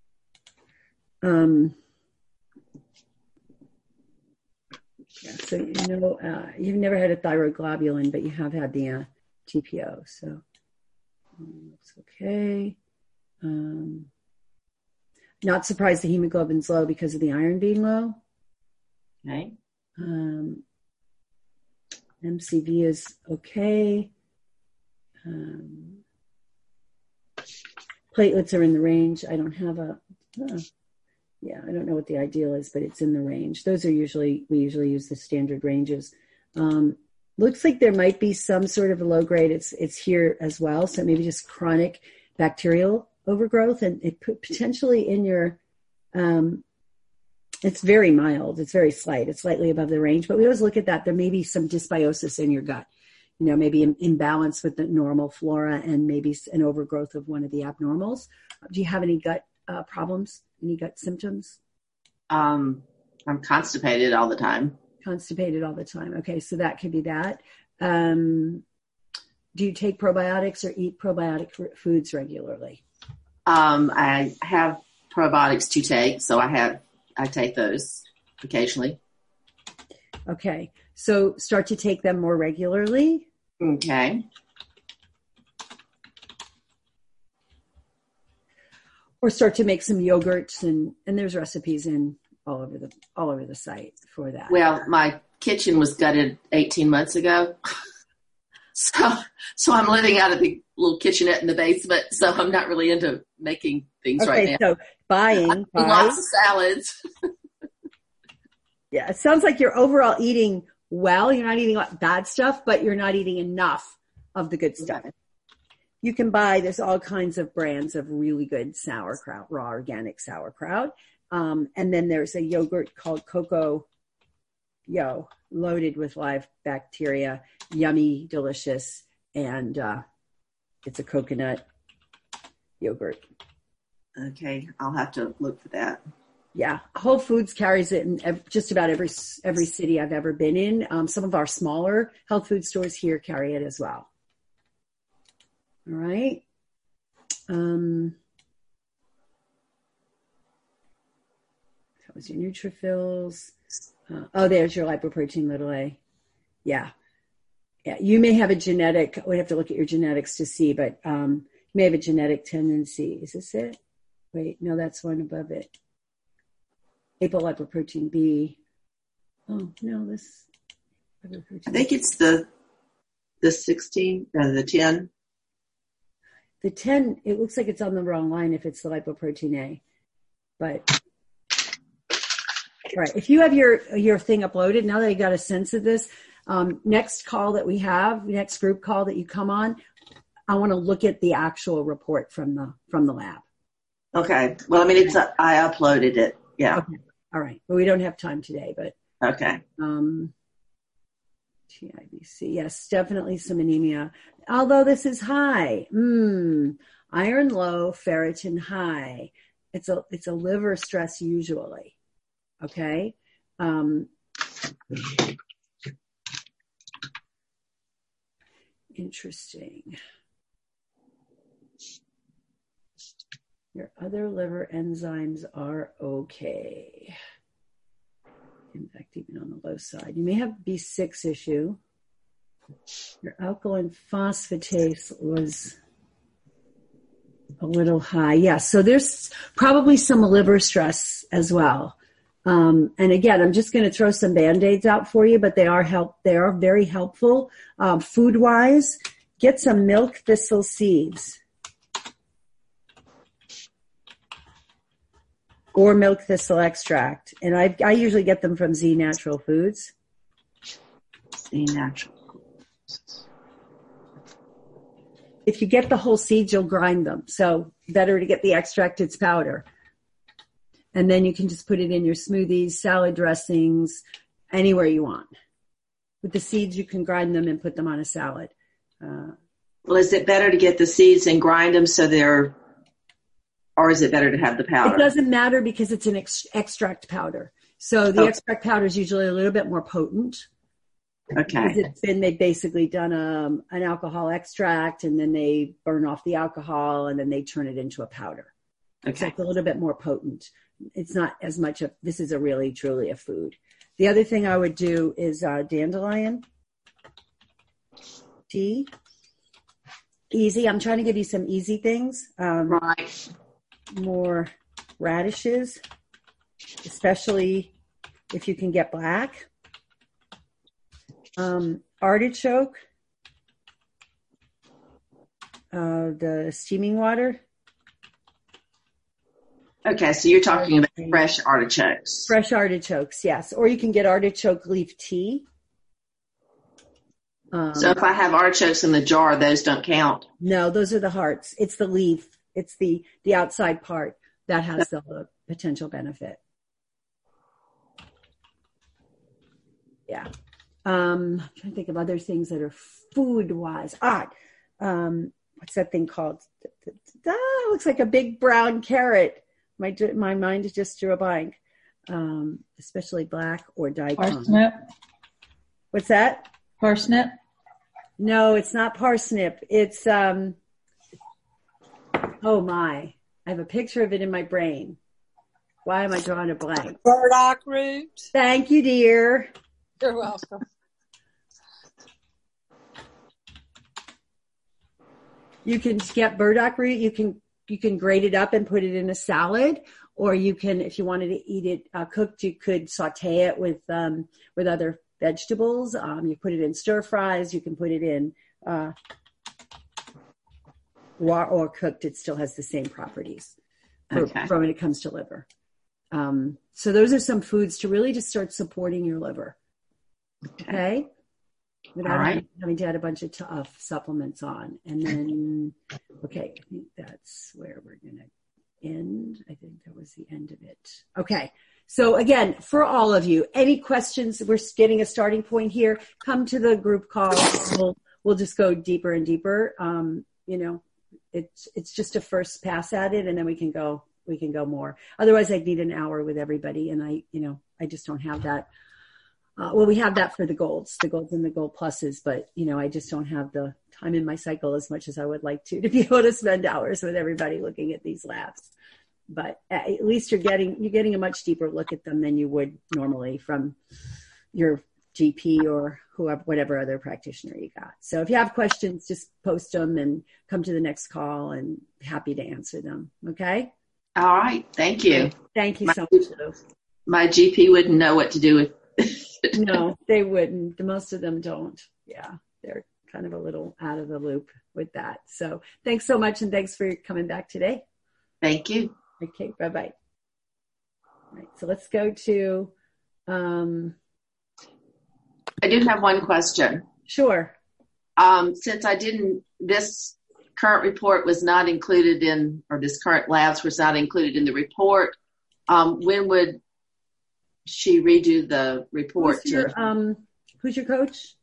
Yeah, so you've never had a thyroid globulin, but you have had the TPO. So looks okay. Not surprised the hemoglobin's low because of the iron being low. Okay. MCV is okay. Platelets are in the range. I don't have I don't know what the ideal is, but it's in the range. Those are we usually use the standard ranges. Looks like there might be some sort of a low grade. It's here as well. So maybe just chronic bacterial overgrowth, and it potentially in your, it's very mild. It's very slight. It's slightly above the range, but we always look at that. There may be some dysbiosis in your gut, maybe an imbalance with the normal flora and maybe an overgrowth of one of the abnormals. Do you have any gut problems? Any gut symptoms? I'm constipated all the time. Constipated all the time. Okay, so that could be that. Do you take probiotics or eat probiotic foods regularly? I have probiotics to take, so I take those occasionally. Okay, so start to take them more regularly. Okay. Or start to make some yogurts, and there's recipes all over the site for that. Well, my kitchen was gutted 18 months ago. So I'm living out of the little kitchenette in the basement, so I'm not really into making things right now. So buying lots of salads. Yeah, it sounds like you're overall eating well. You're not eating bad stuff, but you're not eating enough of the good stuff. Okay. You can buy, there's all kinds of brands of really good sauerkraut, raw organic sauerkraut. And then there's a yogurt called Coco Yo, loaded with live bacteria, yummy, delicious, and it's a coconut yogurt. Okay, I'll have to look for that. Yeah, Whole Foods carries it in just about every city I've ever been in. Some of our smaller health food stores here carry it as well. All right. That was your neutrophils. There's your lipoprotein little a. Yeah. You may have a genetic. We have to look at your genetics to see, but you may have a genetic tendency. Is this it? Wait, no, that's one above it. Apolipoprotein B. Oh no, this. I think it's the 16, the 10. The 10. It looks like it's on the wrong line if it's the lipoprotein A, but. Right. If you have your thing uploaded, now that you got a sense of this, next call that we have, next group call that you come on, I want to look at the actual report from the lab. Okay. Well, I mean, I uploaded it. Yeah. Okay. All right. But we don't have time today, but. Okay. TIBC. Yes, definitely some anemia. Although this is high. Iron low, ferritin high. It's a liver stress usually. Okay. Interesting. Your other liver enzymes are okay. In fact, even on the low side. You may have B6 issue. Your alkaline phosphatase was a little high. Yeah, so there's probably some liver stress as well. And again, I'm just going to throw some Band-Aids out for you, but they are very helpful. Food-wise, get some milk thistle seeds. Or milk thistle extract. And I usually get them from Z Natural Foods. Z Natural. If you get the whole seeds, you'll grind them. So better to get the extracted powder. And then you can just put it in your smoothies, salad dressings, anywhere you want. With the seeds, you can grind them and put them on a salad. Well, is it better to get the seeds and grind them or is it better to have the powder? It doesn't matter because it's an extract powder. So the extract powder is usually a little bit more potent. Okay. They've basically done an alcohol extract, and then they burn off the alcohol, and then they turn it into a powder. Okay. So it's a little bit more potent. It's not as much this is really, truly a food. The other thing I would do is dandelion tea. Easy. I'm trying to give you some easy things. Right. More radishes, especially if you can get black. Artichoke, the steaming water. Okay, so you're talking about fresh artichokes. Fresh artichokes, yes. Or you can get artichoke leaf tea. So if I have artichokes in the jar, those don't count? No, those are the hearts. It's the leaf. It's the outside part that has the potential benefit. Yeah. I'm trying to think of other things that are food-wise. What's that thing called? It looks like a big brown carrot. My mind just drew a blank. especially black or daikon. Parsnip. What's that? Parsnip. No, it's not parsnip. It's, oh my, I have a picture of it in my brain. Why am I drawing a blank? Burdock root. Thank you, dear. You're welcome. You can get burdock root. You can grate it up and put it in a salad, or you can, if you wanted to eat it cooked, you could saute it with other vegetables. You put it in stir fries. You can put it in raw or cooked. It still has the same properties for when it comes to liver. So those are some foods to really just start supporting your liver. Okay. Without having to add a bunch of tough supplements on. And then, okay, I think that's where we're going to end. I think that was the end of it. Okay. So again, for all of you, any questions? We're getting a starting point here. Come to the group call. We'll just go deeper and deeper. It's just a first pass at it, and then we can go more. Otherwise, I'd need an hour with everybody, and I just don't have that. We have that for the golds and the gold pluses, but I just don't have the time in my cycle as much as I would like to be able to spend hours with everybody looking at these labs. But at least you're getting a much deeper look at them than you would normally from your GP or whatever other practitioner you got. So if you have questions, just post them and come to the next call, and happy to answer them. Okay. All right. Thank you. Thank you so much, Lou. My GP wouldn't know what to do with No, they wouldn't. Most of them don't. Yeah, they're kind of a little out of the loop with that. So thanks so much, and thanks for coming back today. Thank you. Okay, bye-bye. All right, so let's go to... I do have one question. Sure. Since this current report was not included this current labs was not included in the report, when would she redo the report? Who's your coach?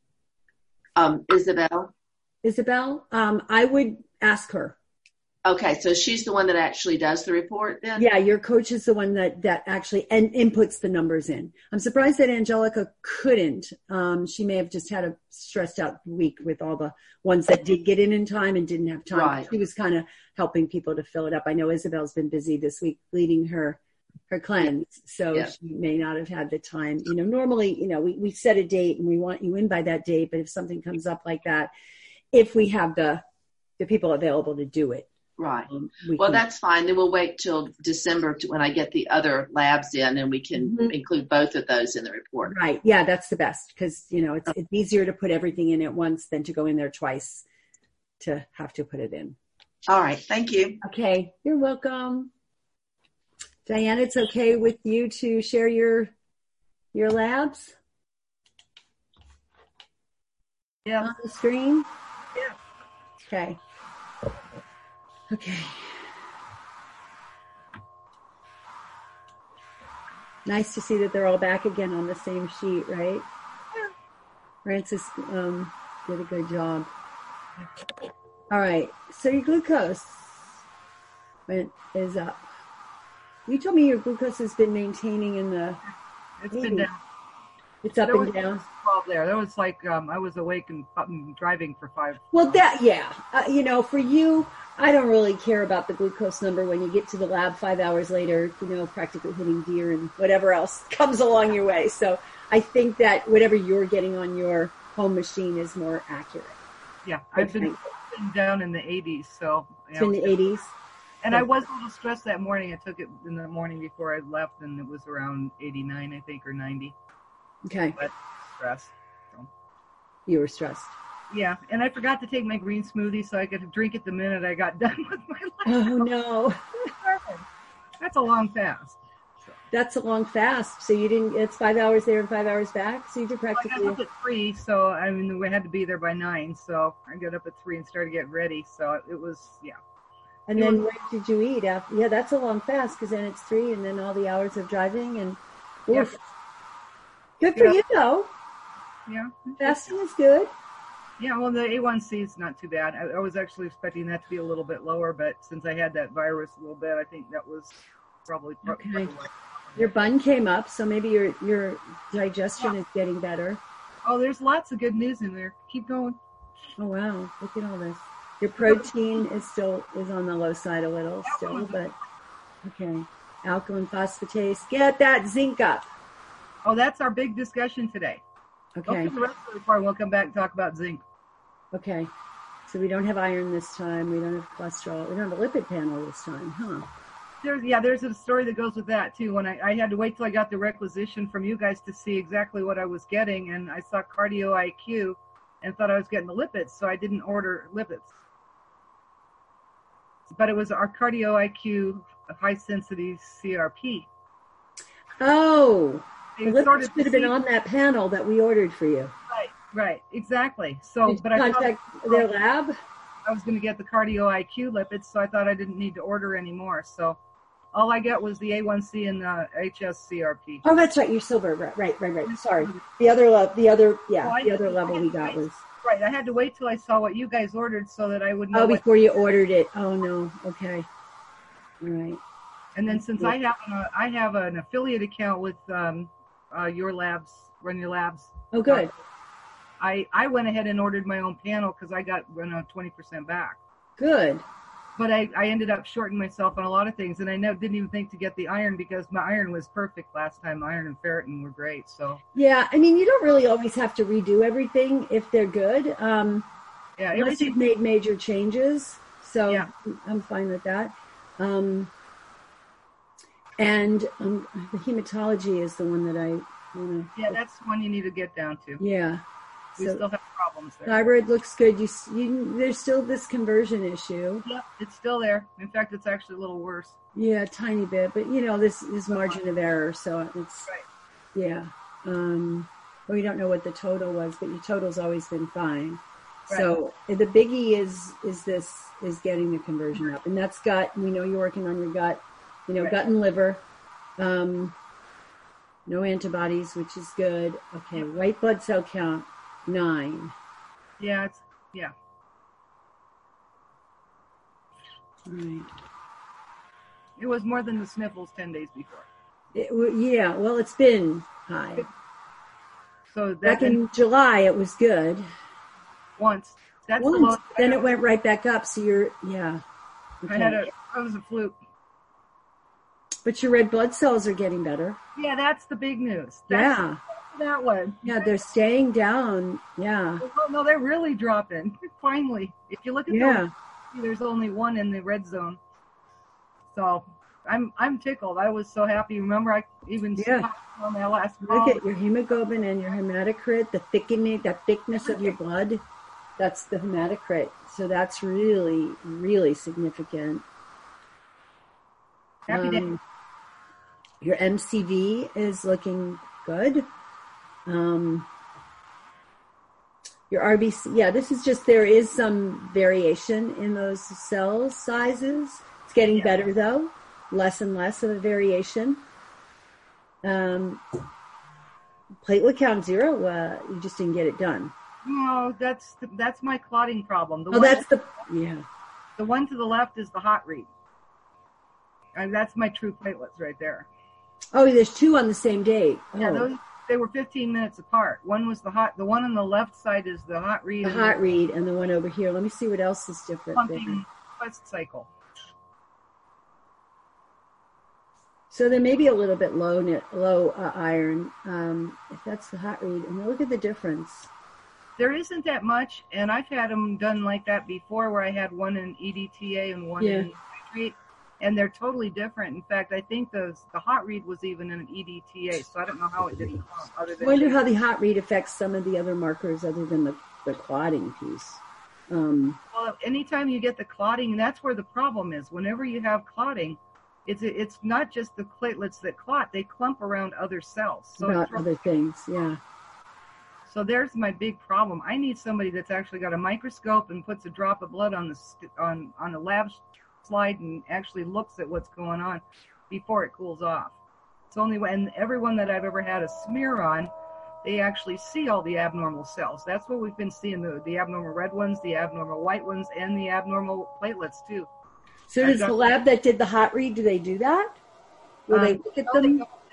Isabel. Isabel? I would ask her. Okay, so she's the one that actually does the report then? Yeah, your coach is the one that actually inputs the numbers in. I'm surprised that Angelica couldn't. She may have just had a stressed out week with all the ones that did get in time and didn't have time. Right. She was kind of helping people to fill it up. I know Isabel's been busy this week leading her cleanse, so she may not have had the time. Normally, we set a date and we want you in by that date, but if something comes up like that, if we have the people available to do it. Right. That's fine. Then we'll wait till December when I get the other labs in, and we can include both of those in the report. Right. Yeah, that's the best because, it's easier to put everything in at once than to go in there twice to have to put it in. All right. Thank you. Okay. You're welcome. Diane, it's okay with you to share your labs? Yeah. On the screen? Yeah. Okay. Okay. Nice to see that they're all back again on the same sheet, right? Yeah. Francis did a good job. All right. So your glucose is up. You told me your glucose has been maintaining in the... It's been down. It's up and down. 12 there. That was like I was awake and driving for 5. Well, for you, I don't really care about the glucose number when you get to the lab 5 hours later, practically hitting deer and whatever else comes along your way. So I think that whatever you're getting on your home machine is more accurate. Yeah, I've been down in the 80s. So it's in the 80s. And I was a little stressed that morning. I took it in the morning before I left, and it was around 89, I think, or 90. Okay. But stressed. So. You were stressed. Yeah, and I forgot to take my green smoothie, so I could drink it the minute I got done with my life. Oh, no. That's a long fast. So. That's a long fast. So it's 5 hours there and 5 hours back? So you did practically... I got up at 3, so we had to be there by 9, so I got up at 3 and started getting ready, so it was, yeah. And then what did you eat after? Yeah, that's a long fast because then it's 3 and then all the hours of driving and... Oof. Good for you, though. Yeah. Fasting is good. Yeah, well, the A1C is not too bad. I was actually expecting that to be a little bit lower, but since I had that virus a little bit, I think that was probably okay. Your bun came up, so maybe your digestion is getting better. Oh, there's lots of good news in there. Keep going. Oh wow, look at all this. Your protein is on the low side a little still, but okay. Alkaline phosphatase, get that zinc up. Oh, that's our big discussion today. Okay. The rest of the report, we'll come back and talk about zinc. Okay. So we don't have iron this time. We don't have cholesterol. We don't have a lipid panel this time, huh? There's a story that goes with that too. When I had to wait till I got the requisition from you guys to see exactly what I was getting, and I saw Cardio IQ and thought I was getting the lipids, so I didn't order lipids. But it was our Cardio IQ high sensitivity CRP. Oh, the lipids should have been on that panel that we ordered for you. Right, exactly. So, Did you contact their lab? I was going to get the Cardio IQ lipids, so I thought I didn't need to order anymore. So, all I got was the A1C and the HSCRP. Oh, that's right. You're silver. Right. Sorry. The other level we got was. Right. I had to wait till I saw what you guys ordered so that I would know. Oh, before you ordered it. Oh no. Okay. All right. And then since I have an affiliate account with your labs, Run Your Labs. Oh, good. I went ahead and ordered my own panel because I got 20% back. Good. But I ended up shorting myself on a lot of things, and I didn't even think to get the iron because my iron was perfect last time. Iron and ferritin were great. So yeah, I mean, you don't really always have to redo everything if they're good. Unless you've made major changes. So yeah. I'm fine with that. And the hematology is the one that I want to. Yeah, that's the one you need to get down to. Yeah. We still have problems there. Thyroid looks good. There's still this conversion issue. Yep, it's still there. In fact, it's actually a little worse. Yeah, a tiny bit, but this is margin of error, so it's right. Yeah. Well, you don't know what the total was, but your total's always been fine. Right. So the biggie is getting the conversion up, and that's gut. We know you're working on your gut. Right. Gut and liver. No antibodies, which is good. Okay, white blood cell count 9. Yeah, Right. It was more than the sniffles 10 days before. Well, it's been high. So back in July, it was good. Once. That's once. The lowest. Then it went right back up. So you're, yeah. Okay. I was a fluke. But your red blood cells are getting better. Yeah, that's the big news. Yeah. That one. Yeah, they're staying down. Yeah. Well, no, they're really dropping. Finally. If you look at those, there's only one in the red zone. So I'm tickled. I was so happy. Remember, I even saw on that last call. Look at your hemoglobin and your hematocrit, the thickness of your blood. That's the hematocrit. So that's really, really significant. Happy day. Your MCV is looking good. Your RBC, this is just, there is some variation in those cell sizes. It's getting better though, less and less of a variation. Platelet count 0, you just didn't get it done. No, that's my clotting problem. The one to the left is the hot read. And that's my true platelets right there. Oh, there's 2 on the same date. Oh. Yeah, they were 15 minutes apart. One was the one on the left side is the hot read. The hot read, and the one over here. Let me see what else is different. Pumping quest cycle. So there may be a little bit low iron, if that's the hot read. And look at the difference. There isn't that much, and I've had them done like that before, where I had one in EDTA and one in nitrate. And they're totally different. In fact, I think the hot read was even in an EDTA, so I don't know how it didn't come. I wonder how the hot read affects some of the other markers other than the clotting piece. Well, anytime you get the clotting, that's where the problem is. Whenever you have clotting, it's not just the platelets that clot; they clump around other cells. So other things, yeah. So there's my big problem. I need somebody that's actually got a microscope and puts a drop of blood on the lab slide and actually looks at what's going on before it cools off. It's only when everyone that I've ever had a smear on, they actually see all the abnormal cells. That's what we've been seeing, the abnormal red ones, the abnormal white ones, and the abnormal platelets too. So does the lab that did the hot read, do they do that? Will they look at them?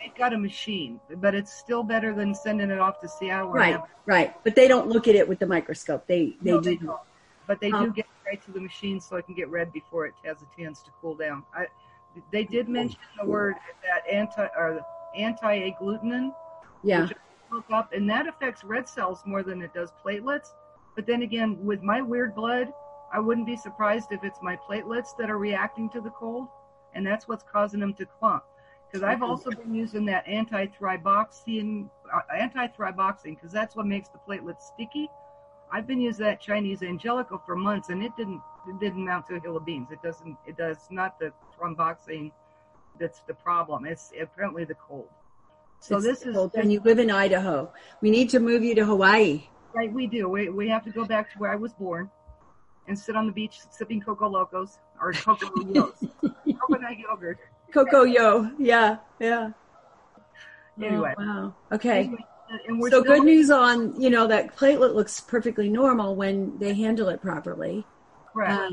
they've got a machine, but it's still better than sending it off to Seattle. Right. But they don't look at it with the microscope. They do. They don't. But they do get right to the machine so it can get red before it has a chance to cool down. They did mention the word that anti-agglutinin. Yeah. Which I look up, and that affects red cells more than it does platelets. But then again, with my weird blood, I wouldn't be surprised if it's my platelets that are reacting to the cold, and that's what's causing them to clump. Because I've also been using that anti-thromboxane, because that's what makes the platelets sticky. I've been using that Chinese Angelica for months, and it didn't amount to a hill of beans. It does not the thromboxane that's the problem. It's apparently the cold. So it's cold. And you live in Idaho. We need to move you to Hawaii. Right, we do. We have to go back to where I was born and sit on the beach sipping Coco Locos or Coco Yos. Coconut yogurt. Coco Yo. Yeah. Anyway. Oh, wow. Okay. Anyway, and we're so still, good news on, that platelet looks perfectly normal when they handle it properly. Correct.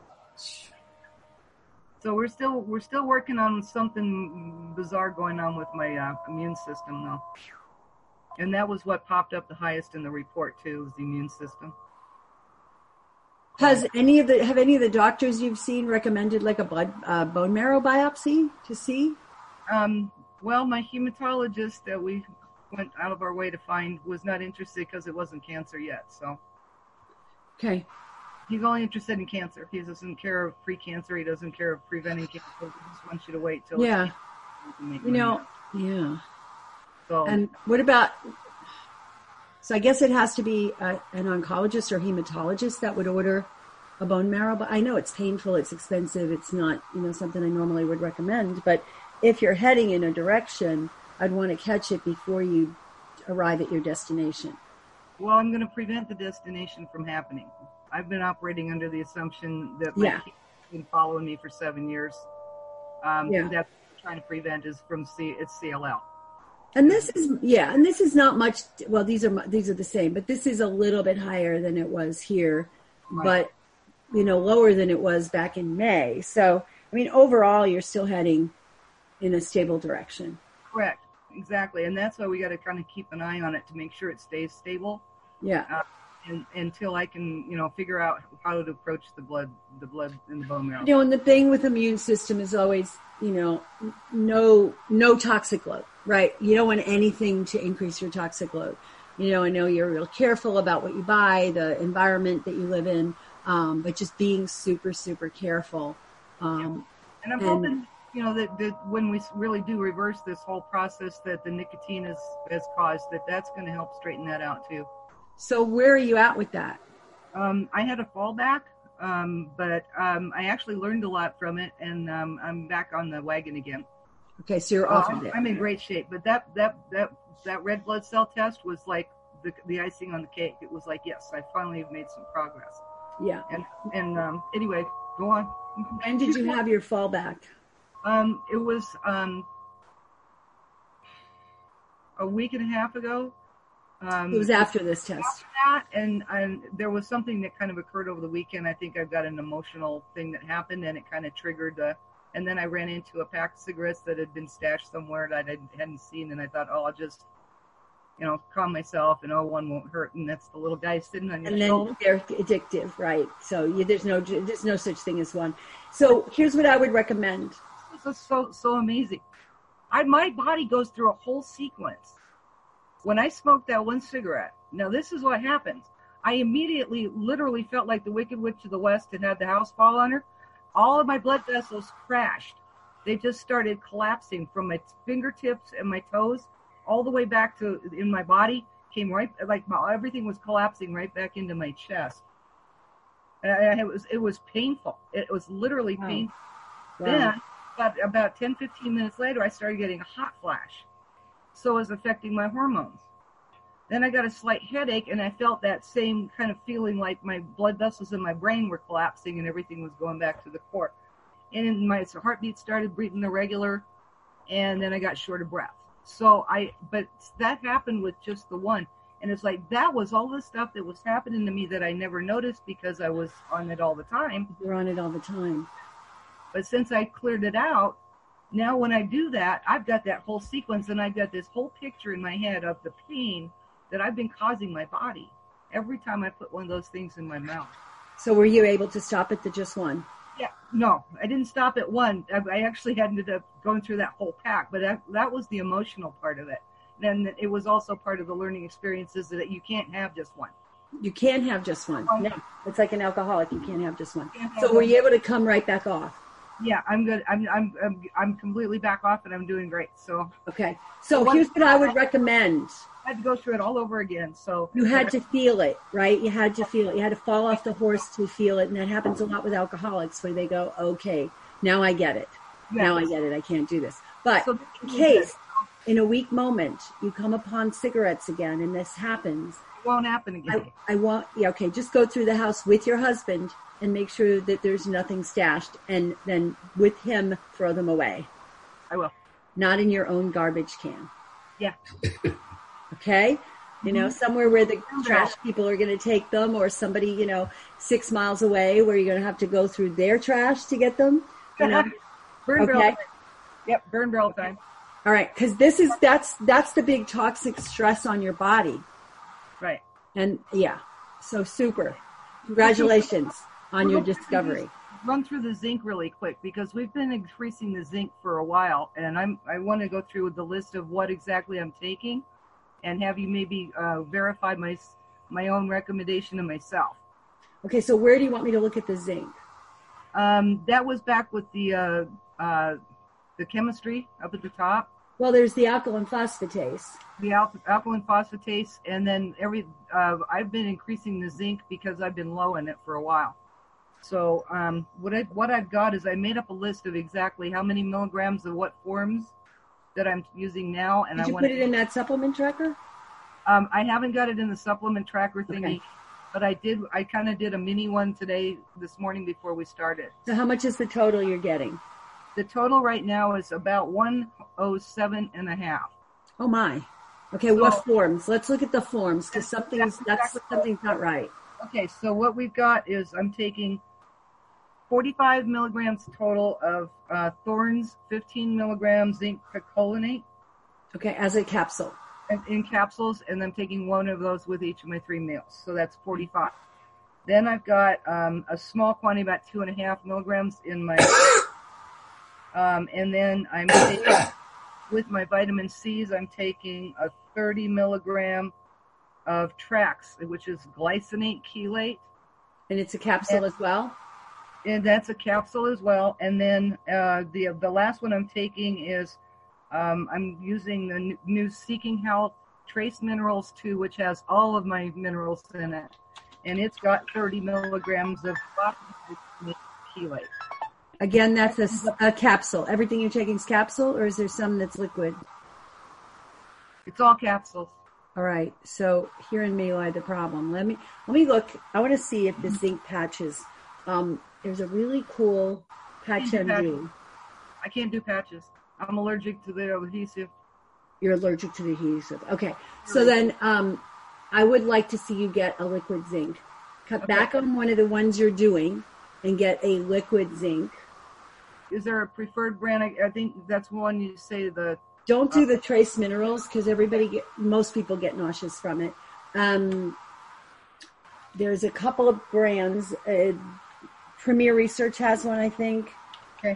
So we're still working on something bizarre going on with my immune system though. And that was what popped up the highest in the report too, was the immune system. Have any of the doctors you've seen recommended like a bone marrow biopsy to see? Well, my hematologist that we went out of our way to find was not interested because it wasn't cancer yet. So, okay, he's only interested in cancer. He doesn't care of pre-cancer. He doesn't care of preventing cancer. He just wants you to wait till yeah. So, and what about? So I guess it has to be an oncologist or hematologist that would order a bone marrow. But I know it's painful, it's expensive, it's not something I normally would recommend. But if you're heading in a direction, I'd want to catch it before you arrive at your destination. Well, I'm going to prevent the destination from happening. I've been operating under the assumption that my kids have been following me for 7 years. That's what I'm trying to prevent is it's CLL. And this is not much. Well, these are the same, but this is a little bit higher than it was here, right. But lower than it was back in May. So, I mean, overall, you're still heading in a stable direction. Correct, exactly, and that's why we got to kind of keep an eye on it to make sure it stays stable. Yeah. And until I can, figure out how to approach the blood in the bone marrow. And the thing with immune system is always, no toxic load, right? You don't want anything to increase your toxic load. I know you're real careful about what you buy, the environment that you live in, but just being super, super careful. And I'm hoping, that when we really do reverse this whole process that the nicotine has caused, that's going to help straighten that out too. So where are you at with that? I had a fallback, but I actually learned a lot from it, and I'm back on the wagon again. Okay, so you're off of it. I'm in great shape, but that red blood cell test was like the icing on the cake. It was like, yes, I finally have made some progress. Yeah. And anyway, go on. When did you have your fallback? It was a week and a half ago. It was after this test. After that, and there was something that kind of occurred over the weekend. I think I've got an emotional thing that happened, and it kind of triggered and then I ran into a pack of cigarettes that had been stashed somewhere that I hadn't seen, and I thought, I'll just, calm myself, and one won't hurt, and that's the little guy sitting on your shoulder. And then they're addictive, right? So there's no such thing as one. So here's what I would recommend. This is so amazing. My body goes through a whole sequence. When I smoked that one cigarette, now this is what happens. I immediately literally felt like the Wicked Witch of the West had the house fall on her. All of my blood vessels crashed. They just started collapsing from my fingertips and my toes all the way back to in my body, came right, like everything was collapsing right back into my chest. And it was painful. It was literally painful. Wow. Then about 10, 15 minutes later, I started getting a hot flash. So it was affecting my hormones. Then I got a slight headache, and I felt that same kind of feeling like my blood vessels in my brain were collapsing and everything was going back to the core. And my heartbeat started breathing irregular, and then I got short of breath. But that happened with just the one. And it's like, that was all the stuff that was happening to me that I never noticed because I was on it all the time. You're on it all the time. But since I cleared it out, Now, when I do that, I've got that whole sequence, and I've got this whole picture in my head of the pain that I've been causing my body every time I put one of those things in my mouth. So were you able to stop at the just one? Yeah, no, I didn't stop at one. I actually ended up going through that whole pack, but that was the emotional part of it. Then it was also part of the learning experiences that you can't have just one. You can't have just one. No, it's like an alcoholic. You can't have just one. So one. were you able to come right back off? Yeah, I'm good. I'm completely back off, and I'm doing great. So okay. So here's what I would recommend. I had to go through it all over again. So you had to feel it, right? You had to feel it. You had to fall off the horse to feel it, and that happens a lot with alcoholics, where they go, "Okay, now I get it. Yes. Now I get it. I can't do this." But so in case, in a weak moment, you come upon cigarettes again, and this happens, it won't happen again. I won't. Yeah, okay. Just go through the house with your husband and make sure that there's nothing stashed, and then with him, throw them away. I will. Not in your own garbage can. Yeah. Okay? You know, somewhere where the trash people are going to take them, or somebody, 6 miles away where you're going to have to go through their trash to get them. Burn barrel time. Yep, burn barrel time. All right, because that's the big toxic stress on your body. Right. And yeah, so super. Congratulations on your discovery. Run through the zinc really quick, because we've been increasing the zinc for a while, and I want to go through the list of what exactly I'm taking, and have you maybe verify my own recommendation to myself. Okay, so where do you want me to look at the zinc? That was back with the chemistry up at the top. Well, there's the alkaline phosphatase. The alkaline phosphatase, and then I've been increasing the zinc because I've been low in it for a while. So what I've got is I made up a list of exactly how many milligrams of what forms that I'm using now. And Did you put it in that supplement tracker? I haven't got it in the supplement tracker thingy, okay. But I kind of did a mini one this morning before we started. So how much is the total you're getting? The total right now is about 107.5. Oh my. Okay, so, what forms? Let's look at the forms, because something's not right. Okay, so what we've got is I'm taking 45 milligrams total of Thorns, 15 milligrams zinc picolinate. Okay, as a capsule. In capsules, and I'm taking one of those with each of my 3 meals. So that's 45. Then I've got a small quantity, about 2.5 milligrams in my, and then I'm taking, with my vitamin C's, I'm taking a 30 milligram of Trax, which is glycinate chelate. And it's a capsule as well? And that's a capsule as well. And then the last one I'm taking is I'm using the new Seeking Health Trace Minerals 2, which has all of my minerals in it. And it's got 30 milligrams of chelate. Again, that's a capsule. Everything you're taking is capsule, or is there some that's liquid? It's all capsules. All right. So herein may lie the problem. Let me look. I want to see if the zinc patches. There's a really cool patch MD. I can't do patches. I'm allergic to the adhesive. You're allergic to the adhesive. Okay. So then I would like to see you get a liquid zinc. Cut back on one of the ones you're doing and get a liquid zinc. Is there a preferred brand? I think that's one you say the... Don't do the trace minerals, because most people get nauseous from it. There's a couple of brands. Premier Research has one, I think. Okay.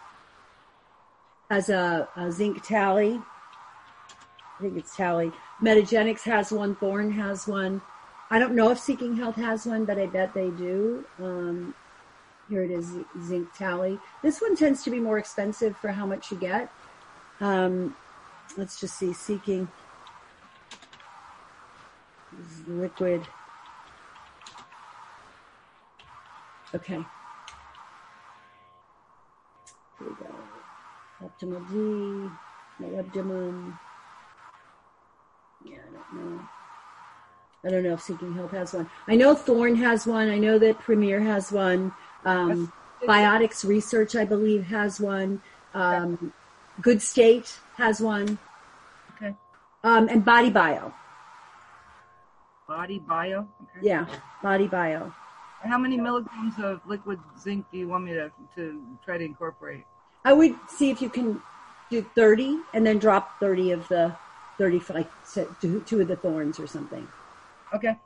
Has a zinc tally. I think it's tally. Metagenics has one. Thorn has one. I don't know if Seeking Health has one, but I bet they do. Here it is, zinc tally. This one tends to be more expensive for how much you get. Let's just see, Seeking liquid. Okay. Here we go. Optimal D, molybdenum. Yeah, I don't know if Seeking Health has one. I know Thorn has one. I know that Premier has one. Biotics Research, I believe, has one. Good State has one. Okay. And Body Bio. Body Bio? Okay. Yeah, Body Bio. How many milligrams of liquid zinc do you want me to try to incorporate? I would see if you can do 30 and then drop 30 of the 30, like two of the thorns or something. Okay.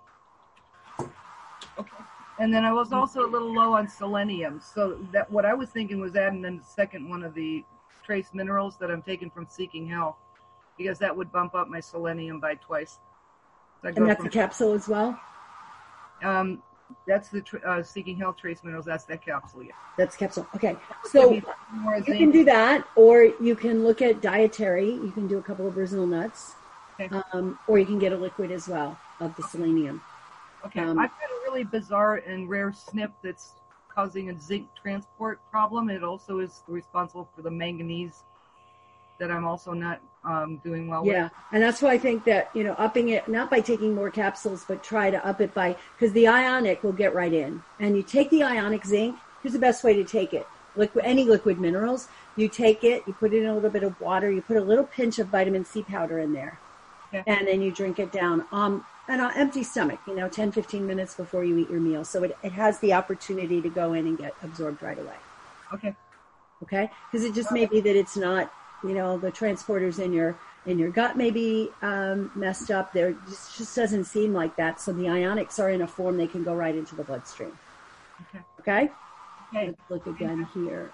And then I was also a little low on selenium. So that what I was thinking was adding in the second one of the trace minerals that I'm taking from Seeking Health, because that would bump up my selenium by twice. So and that's a capsule as well? That's the Seeking Health Trace Minerals. That's that capsule, yeah. That's capsule. Okay. So you can do that, or you can look at dietary. You can do a couple of Brazil nuts, okay. Or you can get a liquid as well of the selenium. Okay. I've got a really bizarre and rare SNP that's causing a zinc transport problem. It also is responsible for the manganese that I'm also not doing well with. Yeah, and that's why I think that, upping it, not by taking more capsules, but try to up it by, because the ionic will get right in. And you take the ionic zinc, here's the best way to take it. Any liquid minerals, you take it, you put it in a little bit of water, you put a little pinch of vitamin C powder in there, okay. And then you drink it down on an empty stomach, 10, 15 minutes before you eat your meal. So it has the opportunity to go in and get absorbed right away. Okay. Okay? Because it just may be that it's not, the transporters in your gut may be messed up. There just doesn't seem like that. So the ionics are in a form they can go right into the bloodstream. Okay. Okay? Okay. Let's look again here.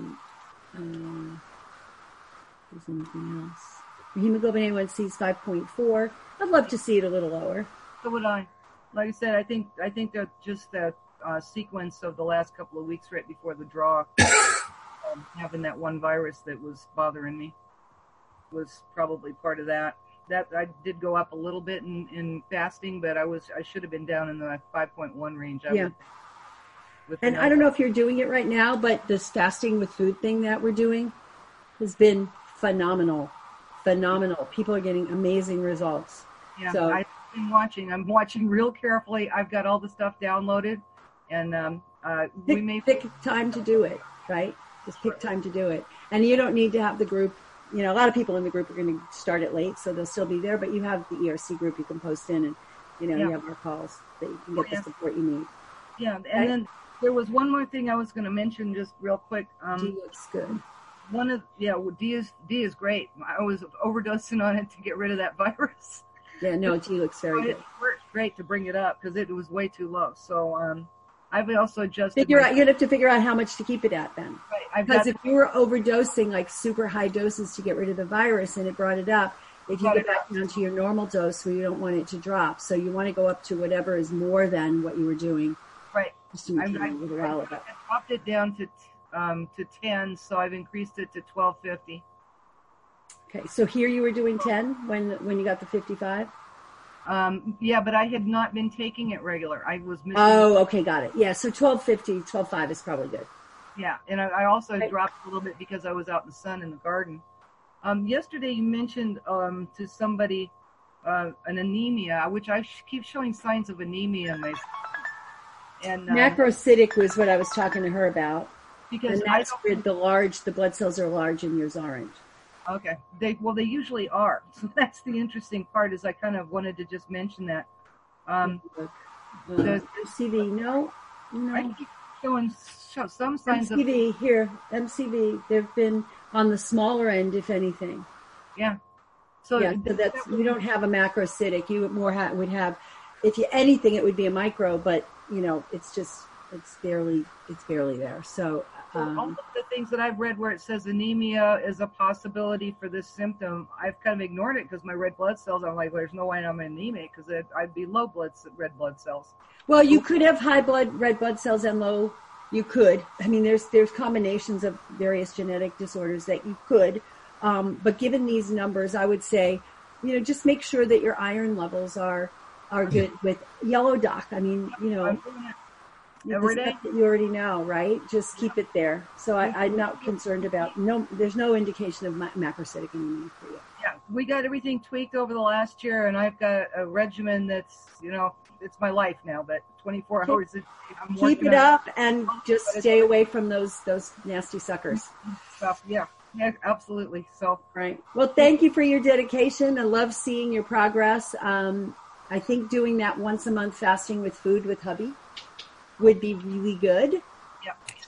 Is anything else? Hemoglobin A1C is 5.4. I'd love to see it a little lower. So would I. Like I said, I think that just that sequence of the last couple of weeks right before the draw, having that one virus that was bothering me was probably part of that. That I did go up a little bit in fasting, but I should have been down in the 5.1 range. Yeah. And I don't know if you're doing it right now, but this fasting with food thing that we're doing has been phenomenal. People are getting amazing results. Yeah, so, I've been watching. I'm watching real carefully. I've got all the stuff downloaded, and pick time to do it, right? Just pick time to do it. And you don't need to have the group. A lot of people in the group are going to start it late, so they'll still be there. But you have the ERC group you can post in, and you have our calls that you can get the support you need. Yeah, and then there was one more thing I was going to mention just real quick. D looks good. D is great. I was overdosing on it to get rid of that virus. Yeah, no, G looks very good. It worked great to bring it up because it was way too low. So I've also adjusted. You'd have to figure out how much to keep it at then. Right. Because if you were overdosing like super high doses to get rid of the virus and it brought it up, if you get back down to your normal dose, where you don't want it to drop, so you want to go up to whatever is more than what you were doing. Right. I dropped it down to 10, so I've increased it to 1250. Okay, so here you were doing 10 when you got the 55? Yeah, but I had not been taking it regular. I was missing. Oh, okay, got it. Yeah, so 1250, 12.5 is probably good. Yeah, and I also dropped a little bit because I was out in the sun in the garden. Yesterday you mentioned to somebody an anemia, which I keep showing signs of anemia in my. And macrocytic was what I was talking to her about. Because and that's where the blood cells are large and yours aren't. Okay. They usually are. So that's the interesting part, is I kind of wanted to just mention that. MCV, no. I keep showing some signs MCV, here, MCV, they've been on the smaller end, if anything. Yeah. So that's, you don't have a macrocytic. You would have, if you anything, it would be a micro, but it's barely there. So all of the things that I've read where it says anemia is a possibility for this symptom, I've kind of ignored it because my red blood cells, I'm like, there's no way I'm anemic because I'd be low red blood cells. Well, you could have high red blood cells and low. You could. I mean, there's combinations of various genetic disorders that you could. But given these numbers, I would say, just make sure that your iron levels are good with Yellow Doc. I mean, every day. You already know, right? Just keep it there. So I'm not concerned about, there's no indication of macrocytic anemia for you. Yeah, we got everything tweaked over the last year, and I've got a regimen that's, it's my life now, but 24 hours a day. Keep it up and just stay away from those nasty suckers. Stuff, yeah, absolutely. So, right. Well, thank you for your dedication. I love seeing your progress. I think doing that once a month fasting with food with hubby would be really good. Yeah.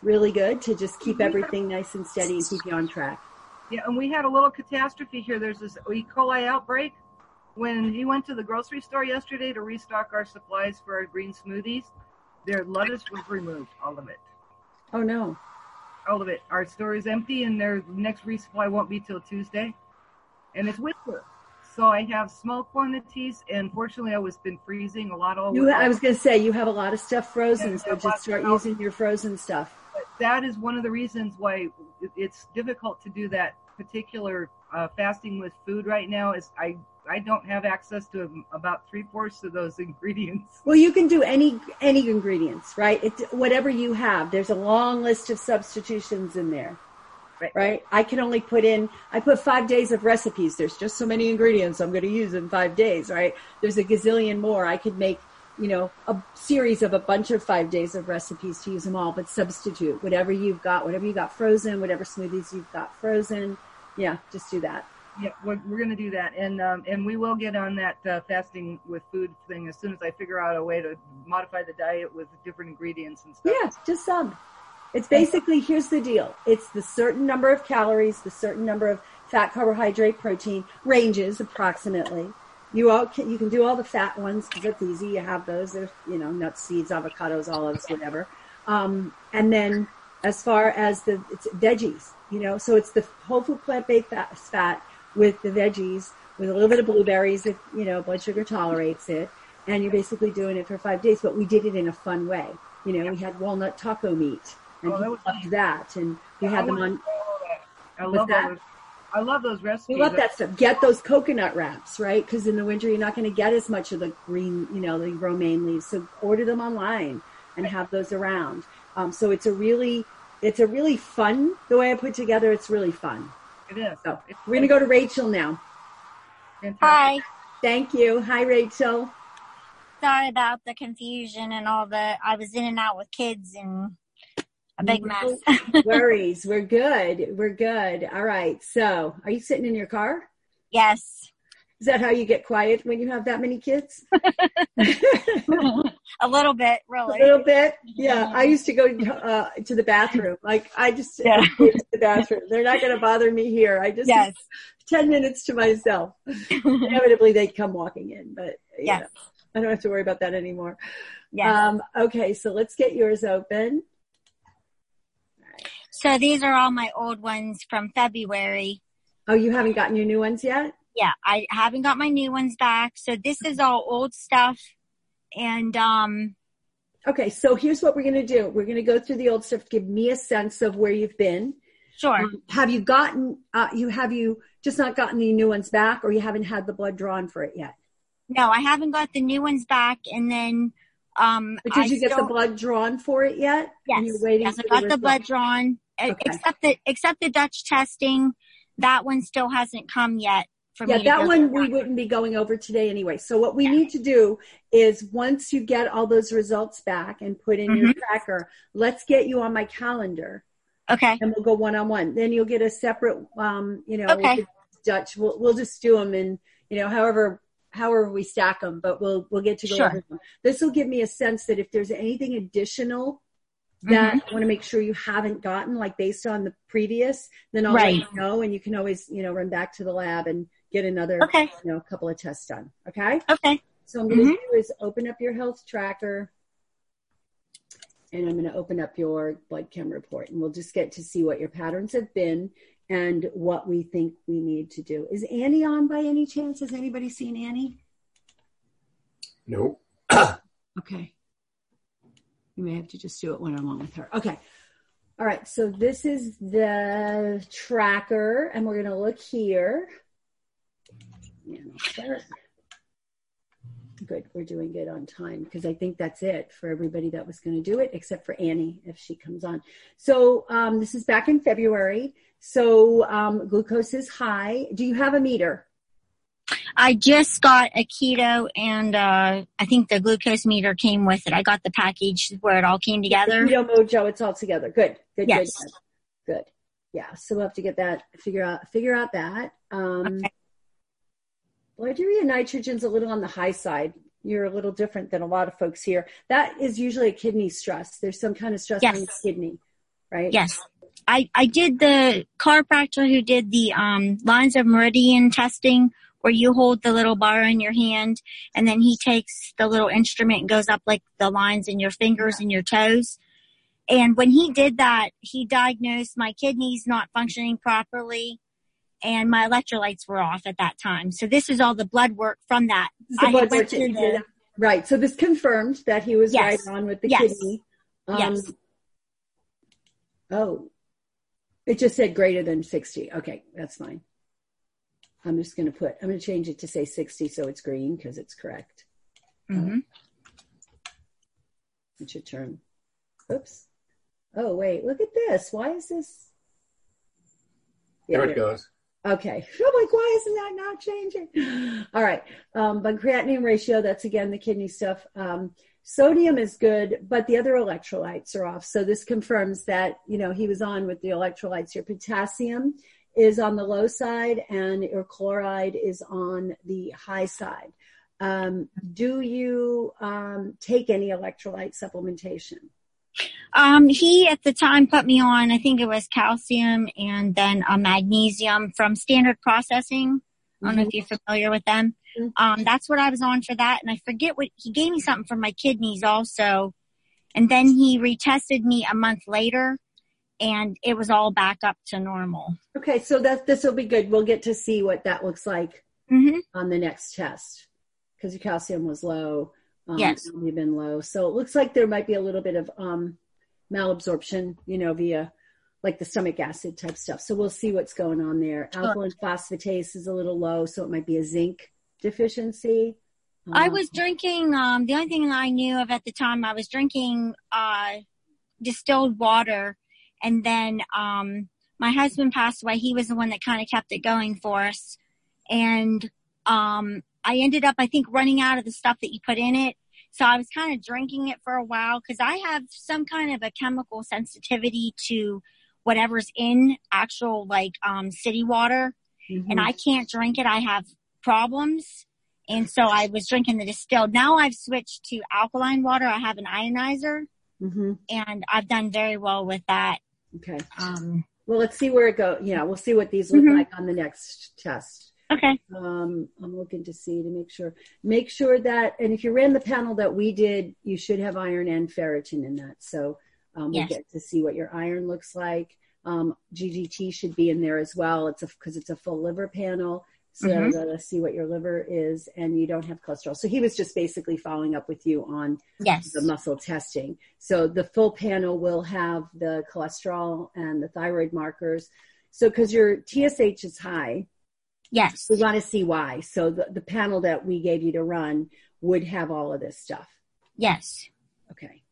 really good to just keep everything nice and steady and keep you on track. Yeah, and we had a little catastrophe here. There's this E. coli outbreak. When he went to the grocery store yesterday to restock our supplies for our green smoothies, their lettuce was removed, all of it. Oh, no. All of it. Our store is empty, and their next resupply won't be till Tuesday. And it's winter. So I have small quantities, and fortunately I was been freezing a lot all week. I was going to say, you have a lot of stuff frozen, Yeah, so just start using your frozen stuff. But that is one of the reasons why it's difficult to do that particular fasting with food right now is I don't have access to about 3/4 of those ingredients. Well, you can do any ingredients, right? Whatever you have. There's a long list of substitutions in there, right? I can only I put 5 days of recipes. There's just so many ingredients I'm going to use in 5 days, right? There's a gazillion more. I could make, a series of a bunch of 5 days of recipes to use them all, but substitute whatever you got frozen, whatever smoothies you've got frozen. Yeah, just do that. Yeah, we're going to do that, and we will get on that fasting with food thing as soon as I figure out a way to modify the diet with different ingredients and stuff. Yeah, just some. It's basically, here's the deal. It's the certain number of calories, the certain number of fat, carbohydrate, protein ranges approximately. You can do all the fat ones because it's easy. You have those. There's nuts, seeds, avocados, olives, whatever. And then as far as it's veggies, so it's the whole food plant-based fat with the veggies, with a little bit of blueberries if, blood sugar tolerates it. And you're basically doing it for 5 days, but we did it in a fun way. We had walnut taco meat, and he loved that. And we had them on. I love those recipes. We love that stuff. Get those coconut wraps, right? Because in the winter, you're not going to get as much of the green, the romaine leaves. So order them online and have those around. So it's a really fun, the way I put together, it's really fun. It is. So we're going to go to Rachel now. Fantastic. Hi. Thank you. Hi, Rachel. Sorry about the confusion and I was in and out with kids and a big mess. Worries. We're good. All right. So are you sitting in your car? Yes. Is that how you get quiet when you have that many kids? A little bit, really. A little bit? Yeah. I used to go to the bathroom. I just go to the bathroom. They're not going to bother me here. I just 10 minutes to myself. Inevitably, they come walking in, but I don't have to worry about that anymore. Yes. Okay. So let's get yours open. So these are all my old ones from February. Oh, you haven't gotten your new ones yet? Yeah, I haven't got my new ones back. So this is all old stuff. And, okay. So here's what we're going to do. We're going to go through the old stuff. Give me a sense of where you've been. Sure. Have you gotten, have you just not gotten the new ones back, or you haven't had the blood drawn for it yet? No, I haven't got the new ones back. And then, but did you get the blood drawn for it yet? Yes. You're waiting I got the blood drawn, except the Dutch testing. That one still hasn't come yet. That one we wouldn't be going over today anyway. So what we need to do is once you get all those results back and put in your tracker, let's get you on my calendar. Okay. And we'll go one-on-one. Then you'll get a separate, Dutch. We'll just do them in, however we stack them, but we'll get to go over them. This will give me a sense that if there's anything additional that I want to make sure you haven't gotten, like based on the previous, then I'll let you know, and you can always, run back to the lab and get another, couple of tests done. Okay? Okay. So I'm going to do is open up your health tracker, and I'm going to open up your blood chem report, and we'll just get to see what your patterns have been and what we think we need to do. Is Annie on by any chance? Has anybody seen Annie? No. Okay. You may have to just do it one-on-one with her. Okay. All right. So this is the tracker, and we're going to look here. Good. We're doing good on time because I think that's it for everybody that was going to do it, except for Annie, if she comes on. So this is back in February. So glucose is high. Do you have a meter? I just got a keto, and I think the glucose meter came with it. I got the package where it all came together. Keto Mojo, it's all together. Good. Yes. Good. Yeah. So we'll have to get that, figure out that. Okay. Blood urea nitrogen's a little on the high side. You're a little different than a lot of folks here. That is usually a kidney stress. There's some kind of stress on the kidney. right? Yes. I did the chiropractor who did the lines of meridian testing, where you hold the little bar in your hand and then he takes the little instrument and goes up like the lines in your fingers and your toes. And when he did that, he diagnosed my kidneys not functioning properly and my electrolytes were off at that time. So this is all the blood work from that. Right. So this confirmed that he was right on with the kidney. Yes. Oh, it just said greater than 60. Okay, that's fine. I'm going to change it to say 60 so it's green because it's correct. Mm-hmm. It's your turn. Oops. Oh, wait, look at this. Why is this? There it goes. Okay. I'm like, why isn't that not changing? All right. But creatinine ratio, that's again the kidney stuff. Sodium is good, but the other electrolytes are off. So this confirms that, he was on with the electrolytes. Your potassium is on the low side and your chloride is on the high side. Do you take any electrolyte supplementation? He at the time put me on, I think it was calcium and then magnesium from Standard Processing. I don't know if you're familiar with them. That's what I was on for that. And I forget he gave me something for my kidneys also. And then he retested me a month later and it was all back up to normal. Okay. So this will be good. We'll get to see what that looks like on the next test because your calcium was low. Yes. You've been low. So it looks like there might be a little bit of malabsorption, via like the stomach acid type stuff. So we'll see what's going on there. Alkaline phosphatase is a little low, so it might be a zinc deficiency. I was drinking, the only thing I knew of at the time, I was drinking distilled water. And then my husband passed away. He was the one that kind of kept it going for us. And I ended up, I think, running out of the stuff that you put in it. So I was kind of drinking it for a while because I have some kind of a chemical sensitivity to whatever's in actual city water. And I can't drink it. I have problems. And so I was drinking the distilled. Now I've switched to alkaline water. I have an ionizer and I've done very well with that. Okay. Well, let's see where it goes. Yeah, we'll see what these look like on the next test. Okay. I'm looking to see to make sure that, and if you ran the panel that we did, you should have iron and ferritin in that. So we'll get to see what your iron looks like. GGT should be in there as well. Because it's a full liver panel. So let's see what your liver is, and you don't have cholesterol. So he was just basically following up with you on the muscle testing. So the full panel will have the cholesterol and the thyroid markers. So because your TSH is high, yes, we want to see why. So the panel that we gave you to run would have all of this stuff. Yes. Okay.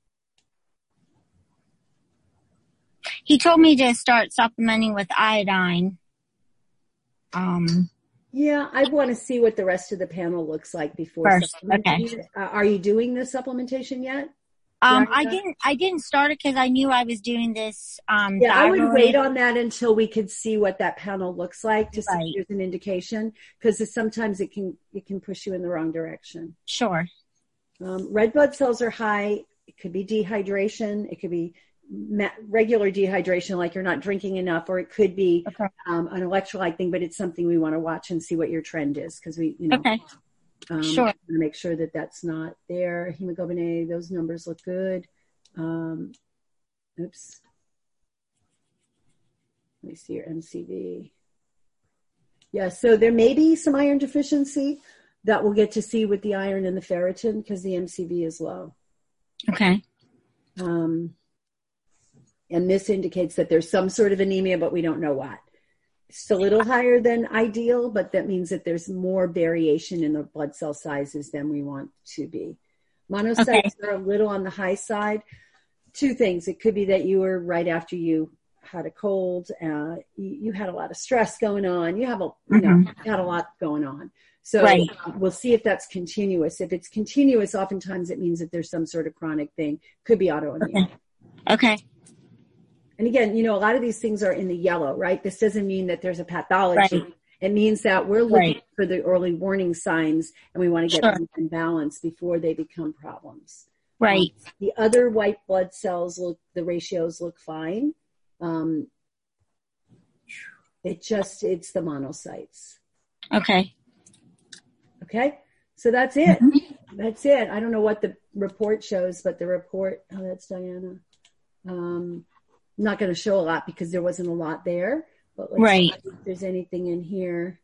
He told me to start supplementing with iodine. Yeah, I want to see what the rest of the panel looks like before supplementing it. Are you doing the supplementation yet? I didn't start it because I knew I was doing this. I would wait on that until we could see what that panel looks like to see if there's an indication, because sometimes it can push you in the wrong direction. Sure. Red blood cells are high. It could be dehydration. It could be regular dehydration, like you're not drinking enough, or it could be an electrolyte thing, but it's something we want to watch and see what your trend is, because we, sure, make sure that that's not there. Hemoglobin A, those numbers look good. Oops. Let me see your MCV. Yeah, so there may be some iron deficiency that we'll get to see with the iron and the ferritin because the MCV is low. Okay. And this indicates that there's some sort of anemia, but we don't know what. It's a little higher than ideal, but that means that there's more variation in the blood cell sizes than we want to be. Monocytes are a little on the high side. Two things. It could be that you were right after you had a cold. You had a lot of stress going on. You have had a lot going on. So we'll see if that's continuous. If it's continuous, oftentimes it means that there's some sort of chronic thing. Could be autoimmune. Okay. And again, a lot of these things are in the yellow, right? This doesn't mean that there's a pathology. Right. It means that we're looking for the early warning signs, and we want to get them in balance before they become problems. Right. The other white blood cells the ratios look fine. It's the monocytes. Okay. Okay. So that's it. Mm-hmm. That's it. I don't know what the report shows, but the report, that's Diana. I'm not going to show a lot because there wasn't a lot there, but let's see if there's anything in here.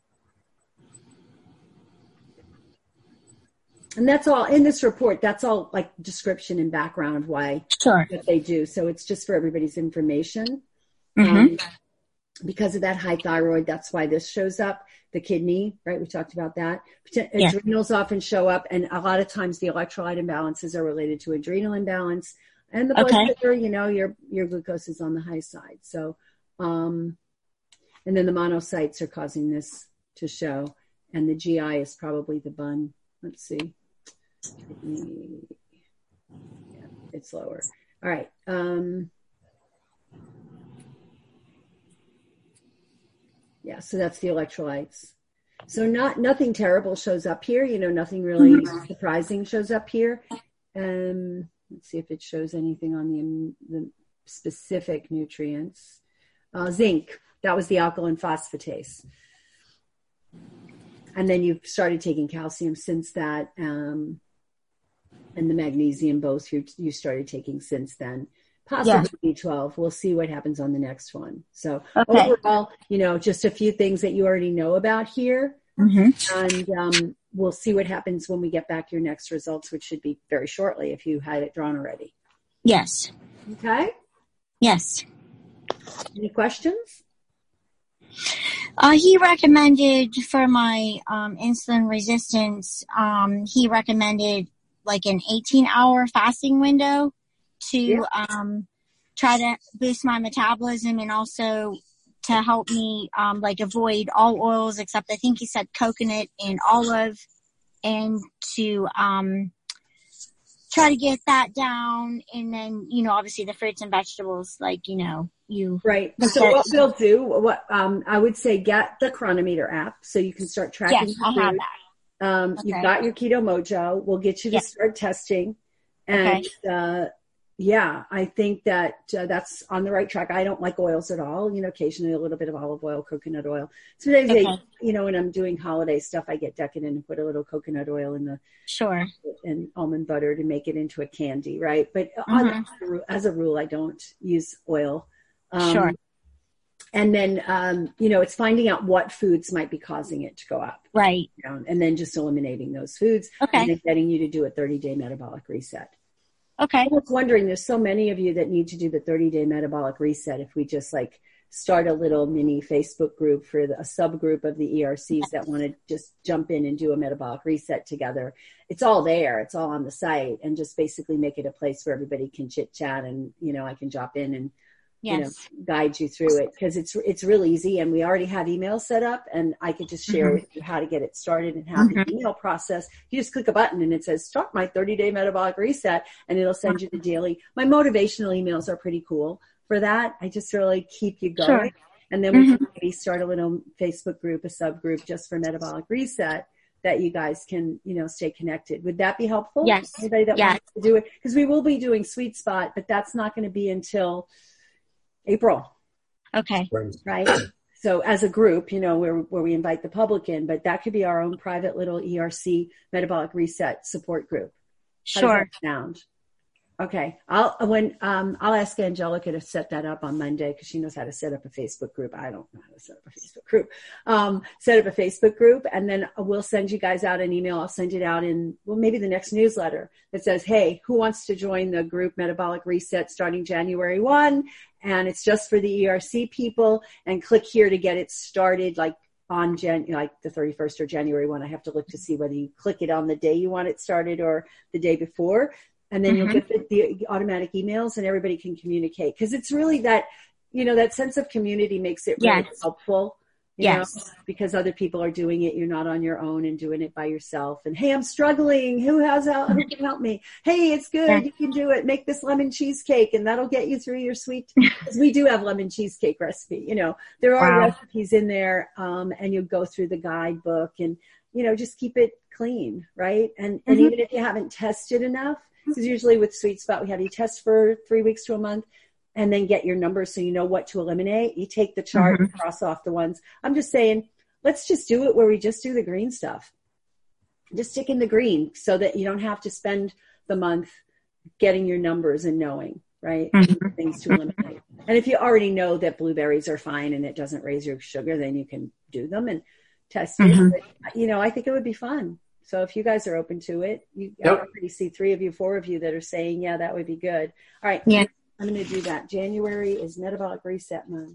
And that's all in this report. That's all like description and background of why what they do. So it's just for everybody's information. Because of that high thyroid, that's why this shows up. The kidney, right? We talked about that. Adrenals often show up, and a lot of times the electrolyte imbalances are related to adrenal imbalance. And the blood sugar, your glucose is on the high side. So, and then the monocytes are causing this to show, and the GI is probably the bun. Let's see. Yeah, it's lower. All right. Yeah, so that's the electrolytes. So nothing terrible shows up here. Nothing really surprising shows up here. Let's see if it shows anything on the specific nutrients. Zinc, that was the alkaline phosphatase. And then you've started taking calcium since that, and the magnesium, both you started taking since then. Possibly B12. We'll see what happens on the next one. So overall, just a few things that you already know about here. And we'll see what happens when we get back your next results, which should be very shortly if you had it drawn already. Yes. Okay? Yes. Any questions? He recommended for my insulin resistance, he recommended like an 18-hour fasting window to try to boost my metabolism and also to help me avoid all oils except I think he said coconut and olive, and to try to get that down, and then obviously the fruits and vegetables right. So what we'll do, I would say get the Chronometer app so you can start tracking. Yes, I have that. You've got your Keto Mojo. We'll get you to start testing, and I think that that's on the right track. I don't like oils at all. Occasionally a little bit of olive oil, coconut oil. Sometimes when I'm doing holiday stuff, I get decadent and put a little coconut oil in the and almond butter to make it into a candy, right? But as a rule, I don't use oil. And then, it's finding out what foods might be causing it to go up. Right. And then just eliminating those foods. And then getting you to do a 30-day metabolic reset. Okay. I was wondering, there's so many of you that need to do the 30-day metabolic reset. If we just start a little mini Facebook group for a subgroup of the ERCs that want to just jump in and do a metabolic reset together. It's all there. It's all on the site, and just basically make it a place where everybody can chit chat, and, I can drop in and, guide you through it, because it's real easy, and we already have emails set up, and I could just share with you how to get it started and how the email process. You just click a button and it says start my 30-day metabolic reset, and it'll send you the daily. My motivational emails are pretty cool for that. I just really keep you going. And then we can maybe start a little Facebook group, a subgroup just for metabolic reset that you guys can, stay connected. Would that be helpful? Yes. Anybody that wants to do it? Because we will be doing Sweet Spot, but that's not going to be until April. Okay. Right. So as a group, where we invite the public in, but that could be our own private little ERC metabolic reset support group. How does that sound? Okay. I'll ask Angelica to set that up on Monday, because she knows how to set up a Facebook group. I don't know how to set up a Facebook group. Set up a Facebook group, and then we'll send you guys out an email. I'll send it out in, maybe the next newsletter that says, hey, who wants to join the group Metabolic Reset starting January 1? And it's just for the ERC people, and click here to get it started on the 31st or January 1. I have to look to see whether you click it on the day you want it started or the day before. And then you'll get the automatic emails, and everybody can communicate. Because it's really that, that sense of community makes it really helpful. You know, because other people are doing it. You're not on your own and doing it by yourself. And, hey, I'm struggling. Who can help me? Hey, it's good. You can do it. Make this lemon cheesecake, and that'll get you through your sweet. Because we do have lemon cheesecake recipe. There are recipes in there, and you go through the guidebook, and, just keep it clean, right? And even if you haven't tested enough, because usually with Sweet Spot, we have you test for 3 weeks to a month. and then get your numbers so you know what to eliminate. You take the chart and cross off the ones. I'm just saying, let's just do it where we just do the green stuff. Just stick in the green so that you don't have to spend the month getting your numbers and knowing, right? Things to eliminate. And if you already know that blueberries are fine and it doesn't raise your sugar, then you can do them and test it. But, you know, I think it would be fun. So if you guys are open to it, I already see 3 of you, 4 of you that are saying, yeah, that would be good. All right. Yeah. I'm going to do that. January is metabolic reset month.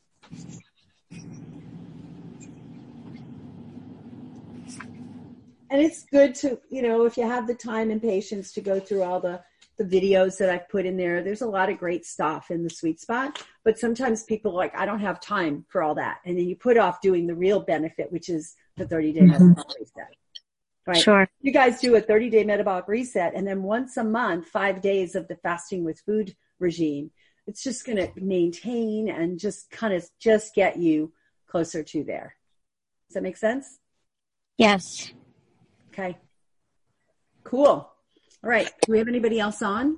And it's good to, you know, if you have the time and patience to go through all the videos that I've put in there, there's a lot of great stuff in the sweet spot, but sometimes people are like, I don't have time for all that. And then you put off doing the real benefit, which is the 30-day metabolic reset. Right? Sure. You guys do a 30-day metabolic reset, and then once a month, 5 days of the fasting with food regime. It's just going to maintain and just kind of just get you closer to there. Does that make sense? Yes. Okay. Cool. All right. Do we have anybody else on?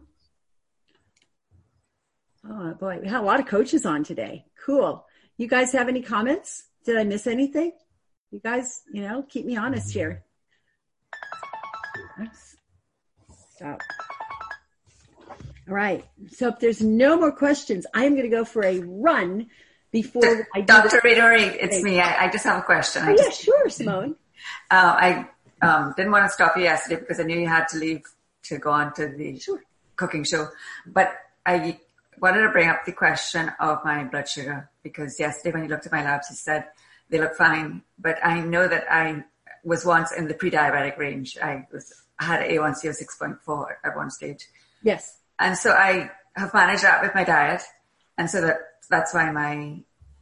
Oh boy, we had a lot of coaches on today. Cool. You guys have any comments? Did I miss anything? You guys, you know, keep me honest here. Oops. Stop. All right. So if there's no more questions, I am going to go for a run before I do Dr. Ridori, it's me. I just have a question. Oh, yeah, sure, Simone. I didn't want to stop you yesterday because I knew you had to leave to go on to the cooking show. But I wanted to bring up the question of my blood sugar, because yesterday when you looked at my labs, you said they look fine. But I know that I was once in the pre-diabetic range. I had an A1C of 6.4 at one stage. Yes. And so I have managed that with my diet. And so that's why my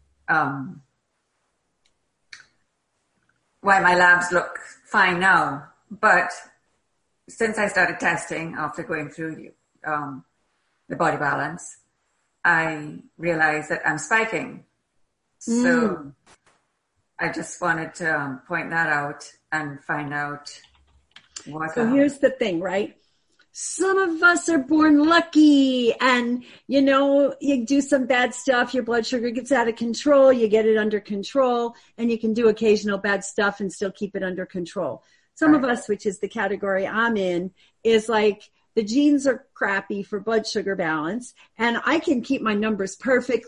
labs look fine now. But since I started testing after going through the body balance, I realized that I'm spiking. So I just wanted to point that out and find out what. So here's the thing, right? Some of us are born lucky, and, you know, you do some bad stuff, your blood sugar gets out of control, you get it under control, and you can do occasional bad stuff and still keep it under control. Some of us, which is the category I'm in, is like the genes are crappy for blood sugar balance, and I can keep my numbers perfect,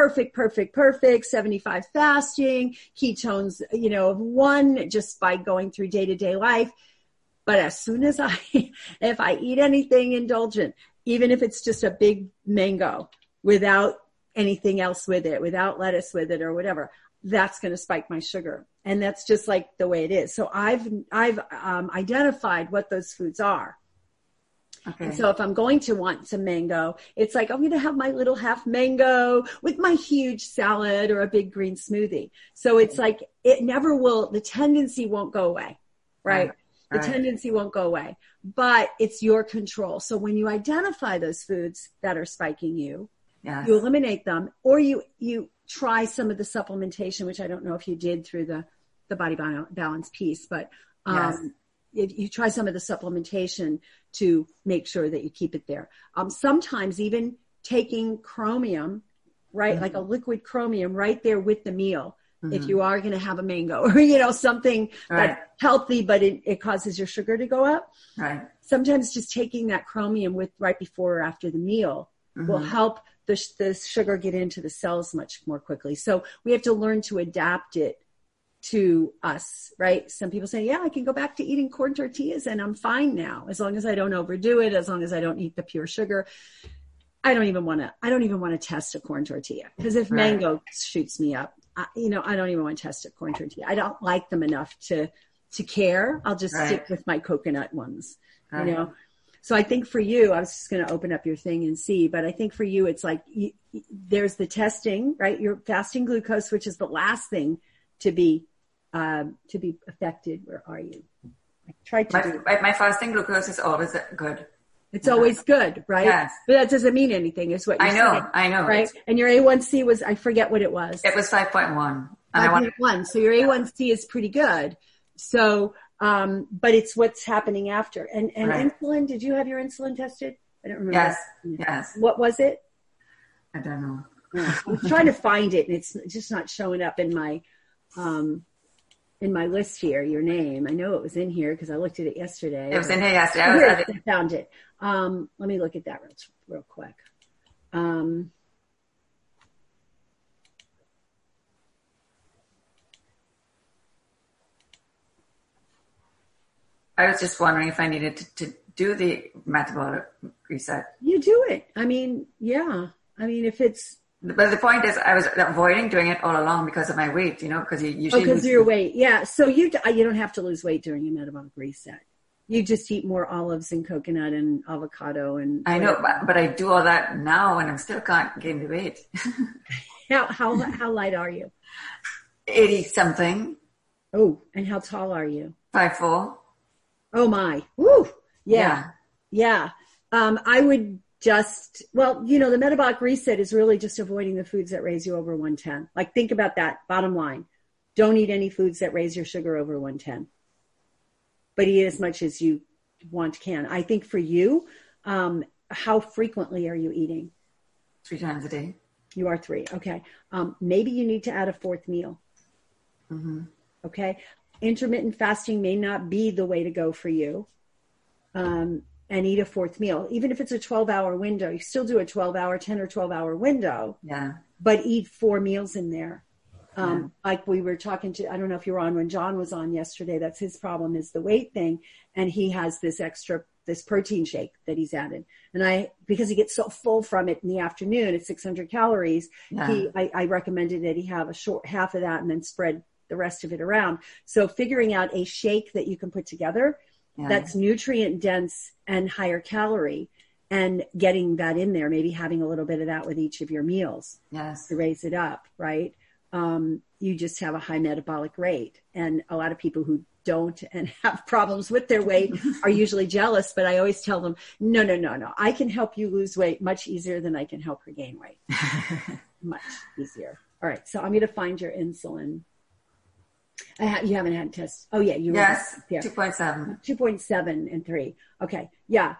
75 fasting, ketones, you know, of 1 just by going through day-to-day life. But as soon as if I eat anything indulgent, even if it's just a big mango without anything else with it, without lettuce with it or whatever, that's going to spike my sugar. And that's just like the way it is. So I've identified what those foods are. Okay. And so if I'm going to want some mango, it's like I'm going to have my little half mango with my huge salad or a big green smoothie. So it's like it never will, the tendency won't go away, right? The tendency won't go away, but it's your control. So when you identify those foods that are spiking you, you eliminate them, or you try some of the supplementation, which I don't know if you did through the body balance piece, but if you try some of the supplementation to make sure that you keep it there. Sometimes even taking chromium, right, like a liquid chromium right there with the meal. If you are going to have a mango or, you know, something that's healthy, but it causes your sugar to go up. Right. Sometimes just taking that chromium with right before or after the meal will help the sugar get into the cells much more quickly. So we have to learn to adapt it to us, right? Some people say, yeah, I can go back to eating corn tortillas and I'm fine now, as long as I don't overdo it, as long as I don't eat the pure sugar. I don't even want to test a corn tortilla, because if mango shoots me up, I don't even want to test a corn tortilla. I don't like them enough to care. I'll just stick with my coconut ones, you know? So I think for you, I was just going to open up your thing and see, but I think for you, it's like, there's the testing, right? Your fasting glucose, which is the last thing to be affected. Where are you? I tried to my fasting glucose is always good. It's always good, right? Yes. But that doesn't mean anything, is what you're saying. I know. Right? And your A1C was, I forget what it was. It was 5.1. 5.1. So your A1C is pretty good. So, but it's what's happening after. And insulin, did you have your insulin tested? I don't remember. Yes. What was it? I don't know. Yeah. I'm trying to find it, and it's just not showing up in my list here. Your name. I know it was in here because I looked at it yesterday. It was in here yesterday. I found it. Let me look at that real quick. I was just wondering if I needed to do the metabolic reset. You do it. I mean, yeah. I mean, if it's... But the point is, I was avoiding doing it all along because of my weight, because you usually... because of your weight, yeah. So you don't have to lose weight during a metabolic reset. You just eat more olives and coconut and avocado and... I know, but I do all that now and I still can't gain the weight. How light are you? 80-something. Oh, and how tall are you? 5'4". Oh my. Woo. Yeah. I would the metabolic reset is really just avoiding the foods that raise you over 110. Like, think about that. Bottom line. Don't eat any foods that raise your sugar over 110. But eat as much as you can. I think for you, how frequently are you eating? 3 times a day. You are 3. Okay. Maybe you need to add a 4th meal. Mm-hmm. Okay. Intermittent fasting may not be the way to go for you. And eat a 4th meal. Even if it's a 12-hour window, you still do a 12-hour, 10 or 12-hour window. Yeah. But eat 4 meals in there. Like we were talking to, I don't know if you were on when John was on yesterday, that's his problem is the weight thing. And he has this protein shake that he's added. And because he gets so full from it in the afternoon, it's 600 calories. Yeah. I recommended that he have a short half of that and then spread the rest of it around. So figuring out a shake that you can put together that's nutrient dense and higher calorie and getting that in there, maybe having a little bit of that with each of your meals to raise it up, right? You just have a high metabolic rate. And a lot of people who don't and have problems with their weight are usually jealous, but I always tell them, no. I can help you lose weight much easier than I can help her gain weight. Much easier. All right. So I'm going to find your insulin. You haven't had tests. Oh yeah. 2.7. 2.7 and 3. Okay. Yeah.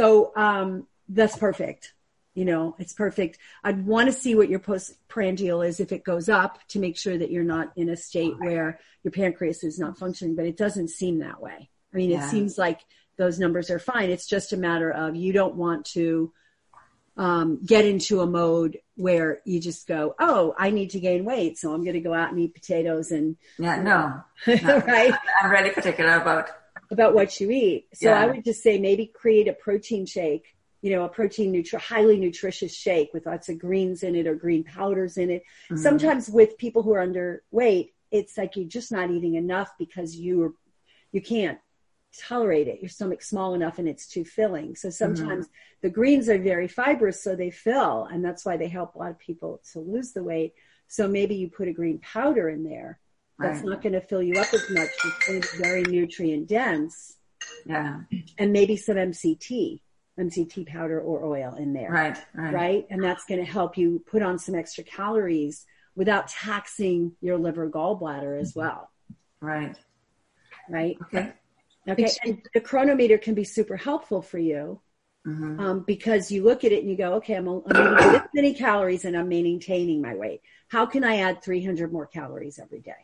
So, that's perfect. It's perfect. I'd want to see what your postprandial is if it goes up to make sure that you're not in a state where your pancreas is not functioning, but it doesn't seem that way. I mean, it seems like those numbers are fine. It's just a matter of you don't want to get into a mode where you just go, oh, I need to gain weight, so I'm going to go out and eat potatoes and no. Right? I'm really particular about what you eat. So I would just say maybe create a protein shake. A protein highly nutritious shake with lots of greens in it or green powders in it. Mm-hmm. Sometimes with people who are underweight, it's like you're just not eating enough because you can't tolerate it. Your stomach's small enough and it's too filling. So sometimes the greens are very fibrous, so they fill, and that's why they help a lot of people to lose the weight. So maybe you put a green powder in there. That's not going to fill you up as much. It's going to be very nutrient dense. Yeah. And maybe some MCT powder or oil in there. Right. And that's going to help you put on some extra calories without taxing your liver gallbladder as well. Right. Okay. And the chronometer can be super helpful for you because you look at it and you go, okay, I'm eating this many calories and I'm maintaining my weight. How can I add 300 more calories every day?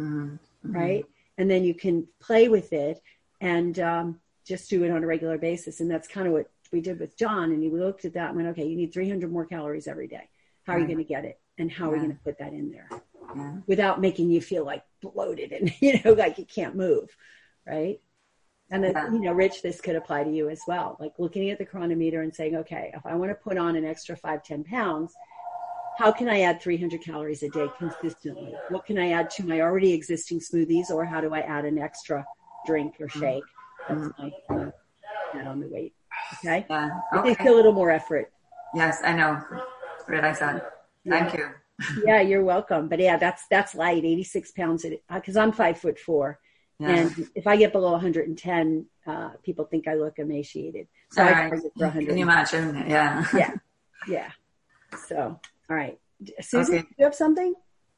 Right. And then you can play with it and just do it on a regular basis. And that's kind of what we did with John, and we looked at that and went, okay, you need 300 more calories every day. How are you going to get it? And how are we going to put that in there without making you feel like bloated and, like you can't move. Right. And then, Rich, this could apply to you as well. Like looking at the chronometer and saying, okay, if I want to put on an extra 5-10 pounds, how can I add 300 calories a day consistently? What can I add to my already existing smoothies, or how do I add an extra drink or shake? That's my add on the weight. Okay. It takes a little more effort. Yes, I know. Realize that. Thank you. Yeah, you're welcome. But that's light, 86 pounds. Because I'm 5'4", and if I get below 110, people think I look emaciated. So I target for 100. Can you imagine? Yeah. Yeah. So, all right, Susan, do you have something?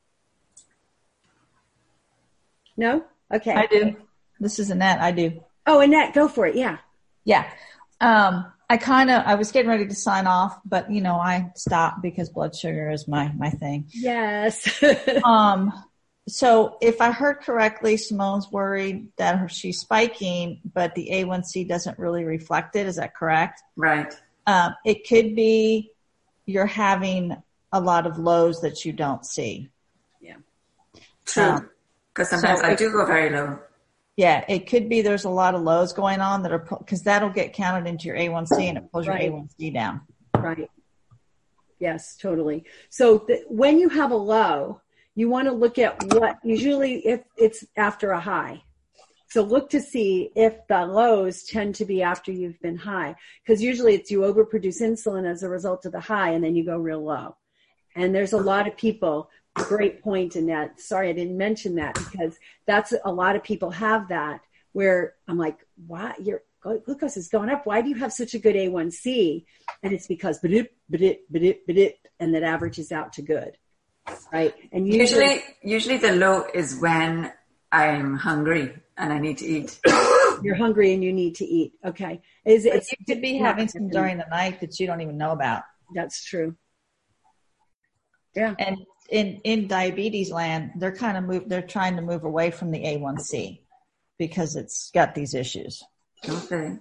No? Okay. I do. This is Annette. I do. Oh, Annette, go for it. Yeah. Yeah. I was getting ready to sign off, but I stopped because blood sugar is my thing. Yes. So if I heard correctly, Simone's worried that she's spiking, but the A1C doesn't really reflect it. Is that correct? Right. It could be you're having a lot of lows that you don't see. Yeah. True. Because sometimes I do go very low. Yeah, it could be there's a lot of lows going on that are, because that'll get counted into your A1C and it pulls your A1C down. Right. Yes, totally. So when you have a low, you want to look at what, usually if it's after a high. So look to see if the lows tend to be after you've been high, because usually it's you overproduce insulin as a result of the high and then you go real low. And there's a lot of people, great point, Annette. Sorry, I didn't mention that, because that's a lot of people have that where I'm like, why your glucose is going up? Why do you have such a good A1C? And it's because and that averages out to good. Right. And usually the low is when I'm hungry and I need to eat. You're hungry and you need to eat. Okay. You could be having some during the night that you don't even know about. That's true. Yeah. And in diabetes land, they're trying to move away from the A1C because it's got these issues. Okay.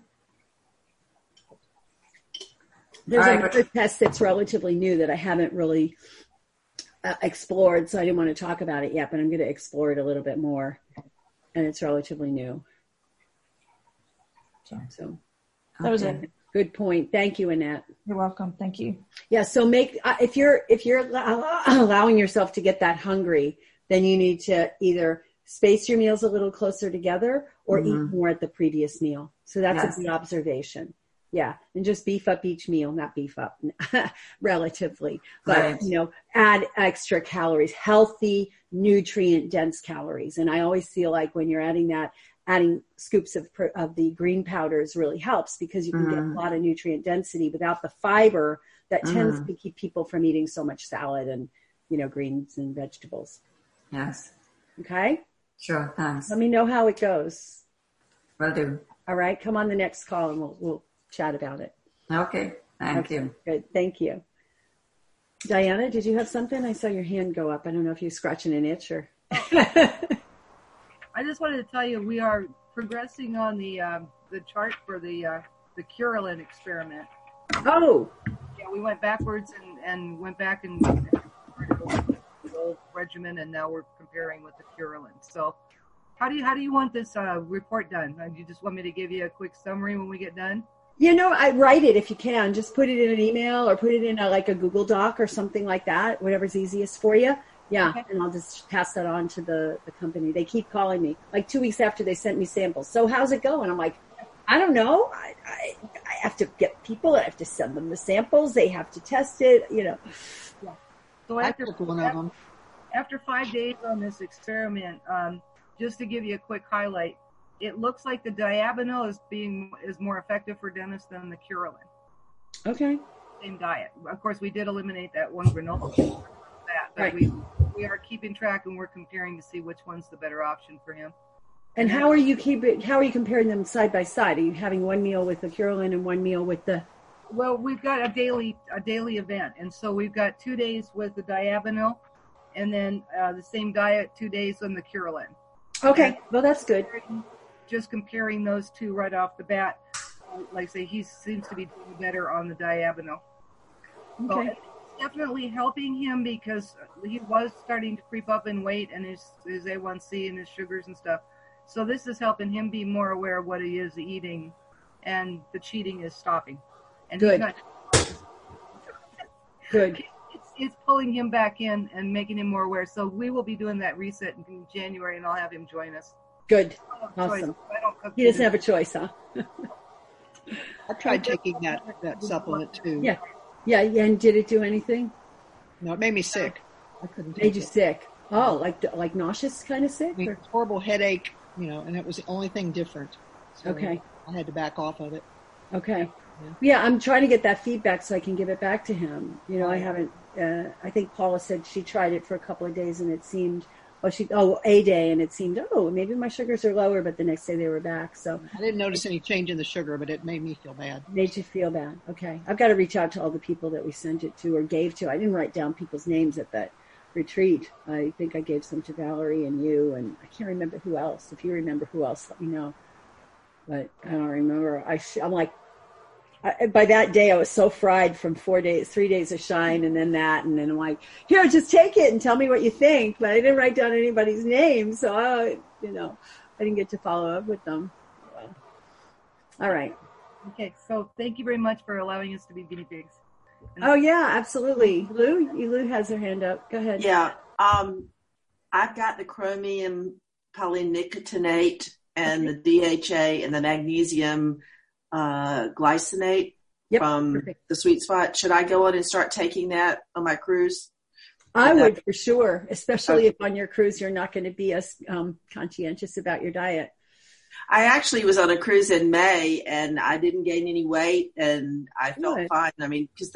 There's another test that's relatively new that I haven't really explored, so I didn't want to talk about it yet, but I'm going to explore it a little bit more, and it's relatively new. So that was it. Good point. Thank you, Annette. You're welcome. Thank you. Yeah. So if you're allowing yourself to get that hungry, then you need to either space your meals a little closer together or eat more at the previous meal. So that's a good observation. Yeah. And just beef up each meal, not beef up relatively, but, add extra calories, healthy, nutrient dense calories. And I always feel like when you're adding scoops of the green powders really helps, because you can get a lot of nutrient density without the fiber that tends to keep people from eating so much salad and, greens and vegetables. Yes. Okay. Sure. Thanks. Let me know how it goes. Will do. All right. Come on the next call and we'll chat about it. Okay. Thank you. Good. Thank you. Diana, did you have something? I saw your hand go up. I don't know if you're scratching an itch or. I just wanted to tell you we are progressing on the chart for the Curulin experiment. Oh. Yeah, we went backwards and went back and the old regimen, and now we're comparing with the Curulin. So, how do you want this report done? Do you just want me to give you a quick summary when we get done? I write it if you can. Just put it in an email or put it in a Google Doc or something like that, whatever's easiest for you. Yeah, okay. And I'll just pass that on to the company. They keep calling me, 2 weeks after they sent me samples. So how's it going? I'm like, I don't know. I have to get people. I have to send them the samples. They have to test it, Yeah. So after 5 days on this experiment, just to give you a quick highlight, it looks like the Diabenyl is more effective for Dennis than the Curulin. Okay. Same diet. Of course, we did eliminate that one granola. But right. we are keeping track and we're comparing to see which one's the better option for him. And how are you comparing them side by side? Are you having one meal with the Curulin and one meal with the? Well, we've got a daily event, and so we've got 2 days with the Diabenyl, and then the same diet 2 days on the Curulin. Okay, well that's good. Just comparing those two right off the bat, like I say, he seems to be doing better on the Diabenyl. Okay. So, definitely helping him because he was starting to creep up in weight and his A1C and his sugars and stuff. So this is helping him be more aware of what he is eating, and the cheating is stopping. And good. Good. It's pulling him back in and making him more aware. So we will be doing that reset in January, and I'll have him join us. Good. Awesome. He doesn't have a choice, huh? I tried taking that supplement too. Yeah. Yeah, and did it do anything? No, it made me sick. I couldn't take it. Made you sick? Oh, like nauseous kind of sick? Horrible headache, and it was the only thing different. So okay. I had to back off of it. Okay. Yeah, I'm trying to get that feedback so I can give it back to him. I haven't, I think Paula said she tried it for a couple of days and it seemed a day, and it seemed, maybe my sugars are lower, but the next day they were back. So I didn't notice any change in the sugar, but it made me feel bad. Made you feel bad. Okay. I've got to reach out to all the people that we sent it to or gave to. I didn't write down people's names at that retreat. I think I gave some to Valerie and you, and I can't remember who else. If you remember who else, let me know. But I don't remember. I'm like, by that day I was so fried from 3 days of Shine, and then that, and then I'm like, here, just take it and tell me what you think. But I didn't write down anybody's name, so I didn't get to follow up with them. Well, all right. Okay, so thank you very much for allowing us to be guinea pigs. Oh yeah, absolutely. Lou has her hand up. Go ahead. Yeah. I've got the chromium polynicotinate and the DHA and the magnesium glycinate from the Sweet Spot. Should I go on and start taking that on my cruise? I would for sure, especially if on your cruise you're not going to be as conscientious about your diet. I actually was on a cruise in May and I didn't gain any weight and I felt fine. I mean, because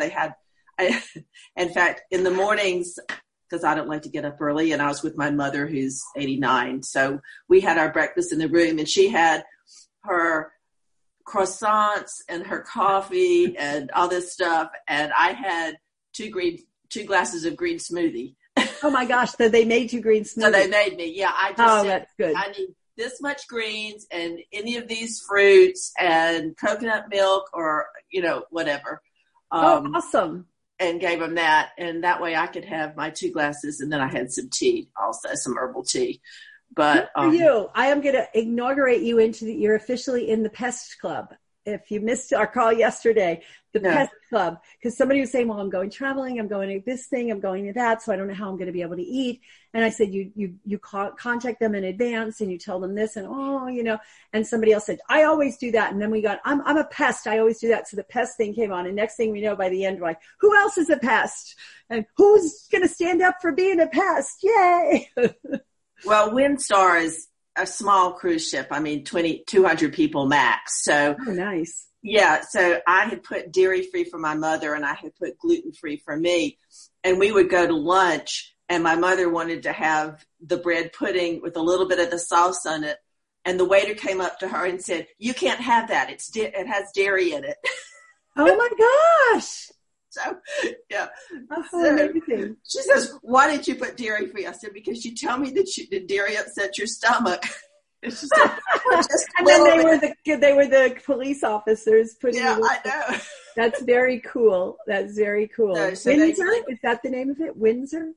in fact, in the mornings, because I don't like to get up early, and I was with my mother who's 89. So we had our breakfast in the room and she had her croissants and her coffee and all this stuff. And I had two glasses of green smoothie. Oh my gosh. So they made you green smoothie. So they made me. Yeah. I just said, that's good. I need this much greens and any of these fruits and coconut milk or, whatever. Awesome. And gave them that. And that way I could have my 2 glasses. And then I had some tea, also some herbal tea. But good for you. I am going to inaugurate you you're officially in the Pest Club. If you missed our call yesterday, Pest Club, because somebody was saying, well, I'm going traveling, I'm going to this thing, I'm going to that, so I don't know how I'm going to be able to eat. And I said, you contact them in advance and you tell them this and somebody else said, I always do that. And then we got, I'm a pest. I always do that. So the pest thing came on. And next thing we know, by the end, we're like, who else is a pest? And who's going to stand up for being a pest? Yay. Well, Windstar is a small cruise ship. I mean, 200 people max. So nice. Yeah. So I had put dairy free for my mother and I had put gluten free for me. And we would go to lunch and my mother wanted to have the bread pudding with a little bit of the sauce on it. And the waiter came up to her and said, you can't have that. It has dairy in it. Oh my gosh. So, yeah. So, she says, why did you put dairy free? I said, because you tell me that dairy upset your stomach. And she said, and then they were the police officers putting I know. That's very cool. That's very cool. So Windsor? Is that the name of it? Windsor?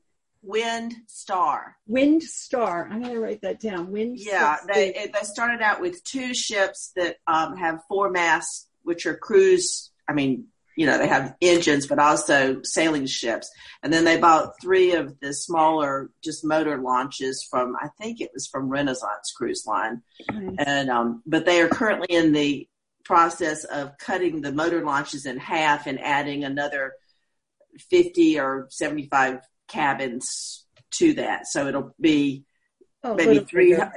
Windstar. Windstar. I'm going to write that down. Windstar. Yeah. They started out with 2 ships that have 4 masts, which are cruise. I mean, they have engines, but also sailing ships. And then they bought 3 of the smaller, just motor launches I think it was from Renaissance Cruise Line. Nice. And, but they are currently in the process of cutting the motor launches in half and adding another 50 or 75 cabins to that. So it'll be maybe 300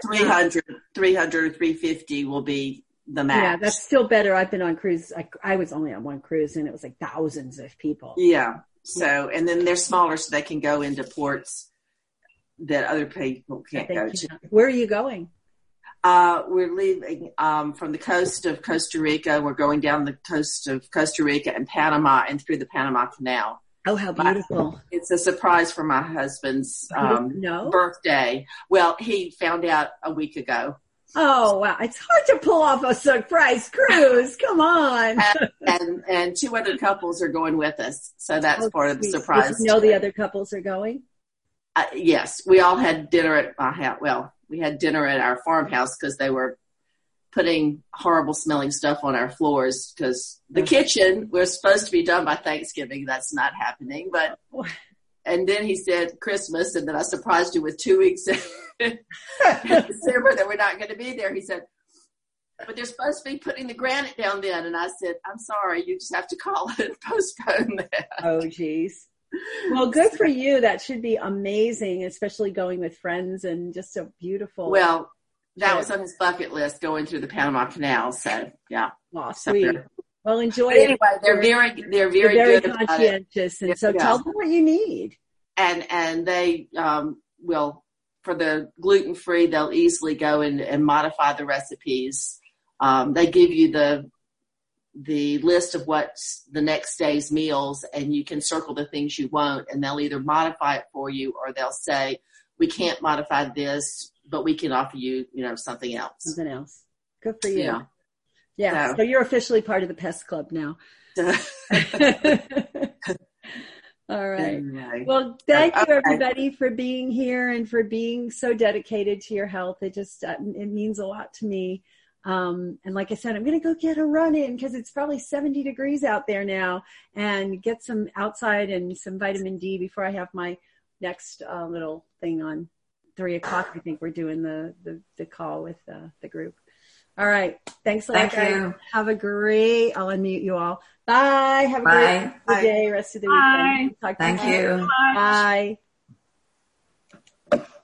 or 350 will be the max. Yeah, that's still better. I've been on cruise. I was only on one cruise and it was like thousands of people. Yeah. So, and then they're smaller so they can go into ports that other people can't go to. Where are you going? We're leaving from the coast of Costa Rica. We're going down the coast of Costa Rica and Panama and through the Panama Canal. Oh, how beautiful. It's a surprise for my husband's birthday. Well, he found out a week ago. Oh, wow. It's hard to pull off a surprise cruise. Come on. and 2 other couples are going with us. So that's part of the surprise. Did you know the other couples are going? Yes. We all had dinner at my house. Well, we had dinner at our farmhouse because they were putting horrible smelling stuff on our floors because the kitchen was supposed to be done by Thanksgiving. That's not happening. And then he said Christmas, and then I surprised you with 2 weeks in December that we're not going to be there. He said, but they're supposed to be putting the granite down then. And I said, I'm sorry, you just have to call it and postpone that. Oh, geez. Well, good for you. That should be amazing, especially going with friends and just so beautiful. Well, that was on his bucket list, going through the Panama Canal. So, yeah. Oh, sweet. Well, enjoy it. Anyway, they're very good conscientious. And so tell them what you need. And they will for the gluten-free, they'll easily go and modify the recipes. They give you the list of what's the next day's meals, and you can circle the things you want, and they'll either modify it for you, or they'll say, we can't modify this, but we can offer you, something else. Something else. Good for you. Yeah. So you're officially part of the Pest Club now. All right. Anyway. Well, thank you everybody for being here and for being so dedicated to your health. It just, it means a lot to me. And like I said, I'm going to go get a run in because it's probably 70 degrees out there now, and get some outside and some vitamin D before I have my next little thing on 3:00. I think we're doing the call with the group. All right. Thanks a lot, guys. You. Have a great, I'll unmute you all. Bye. Have a great day, rest of the weekend. Thank you. Bye.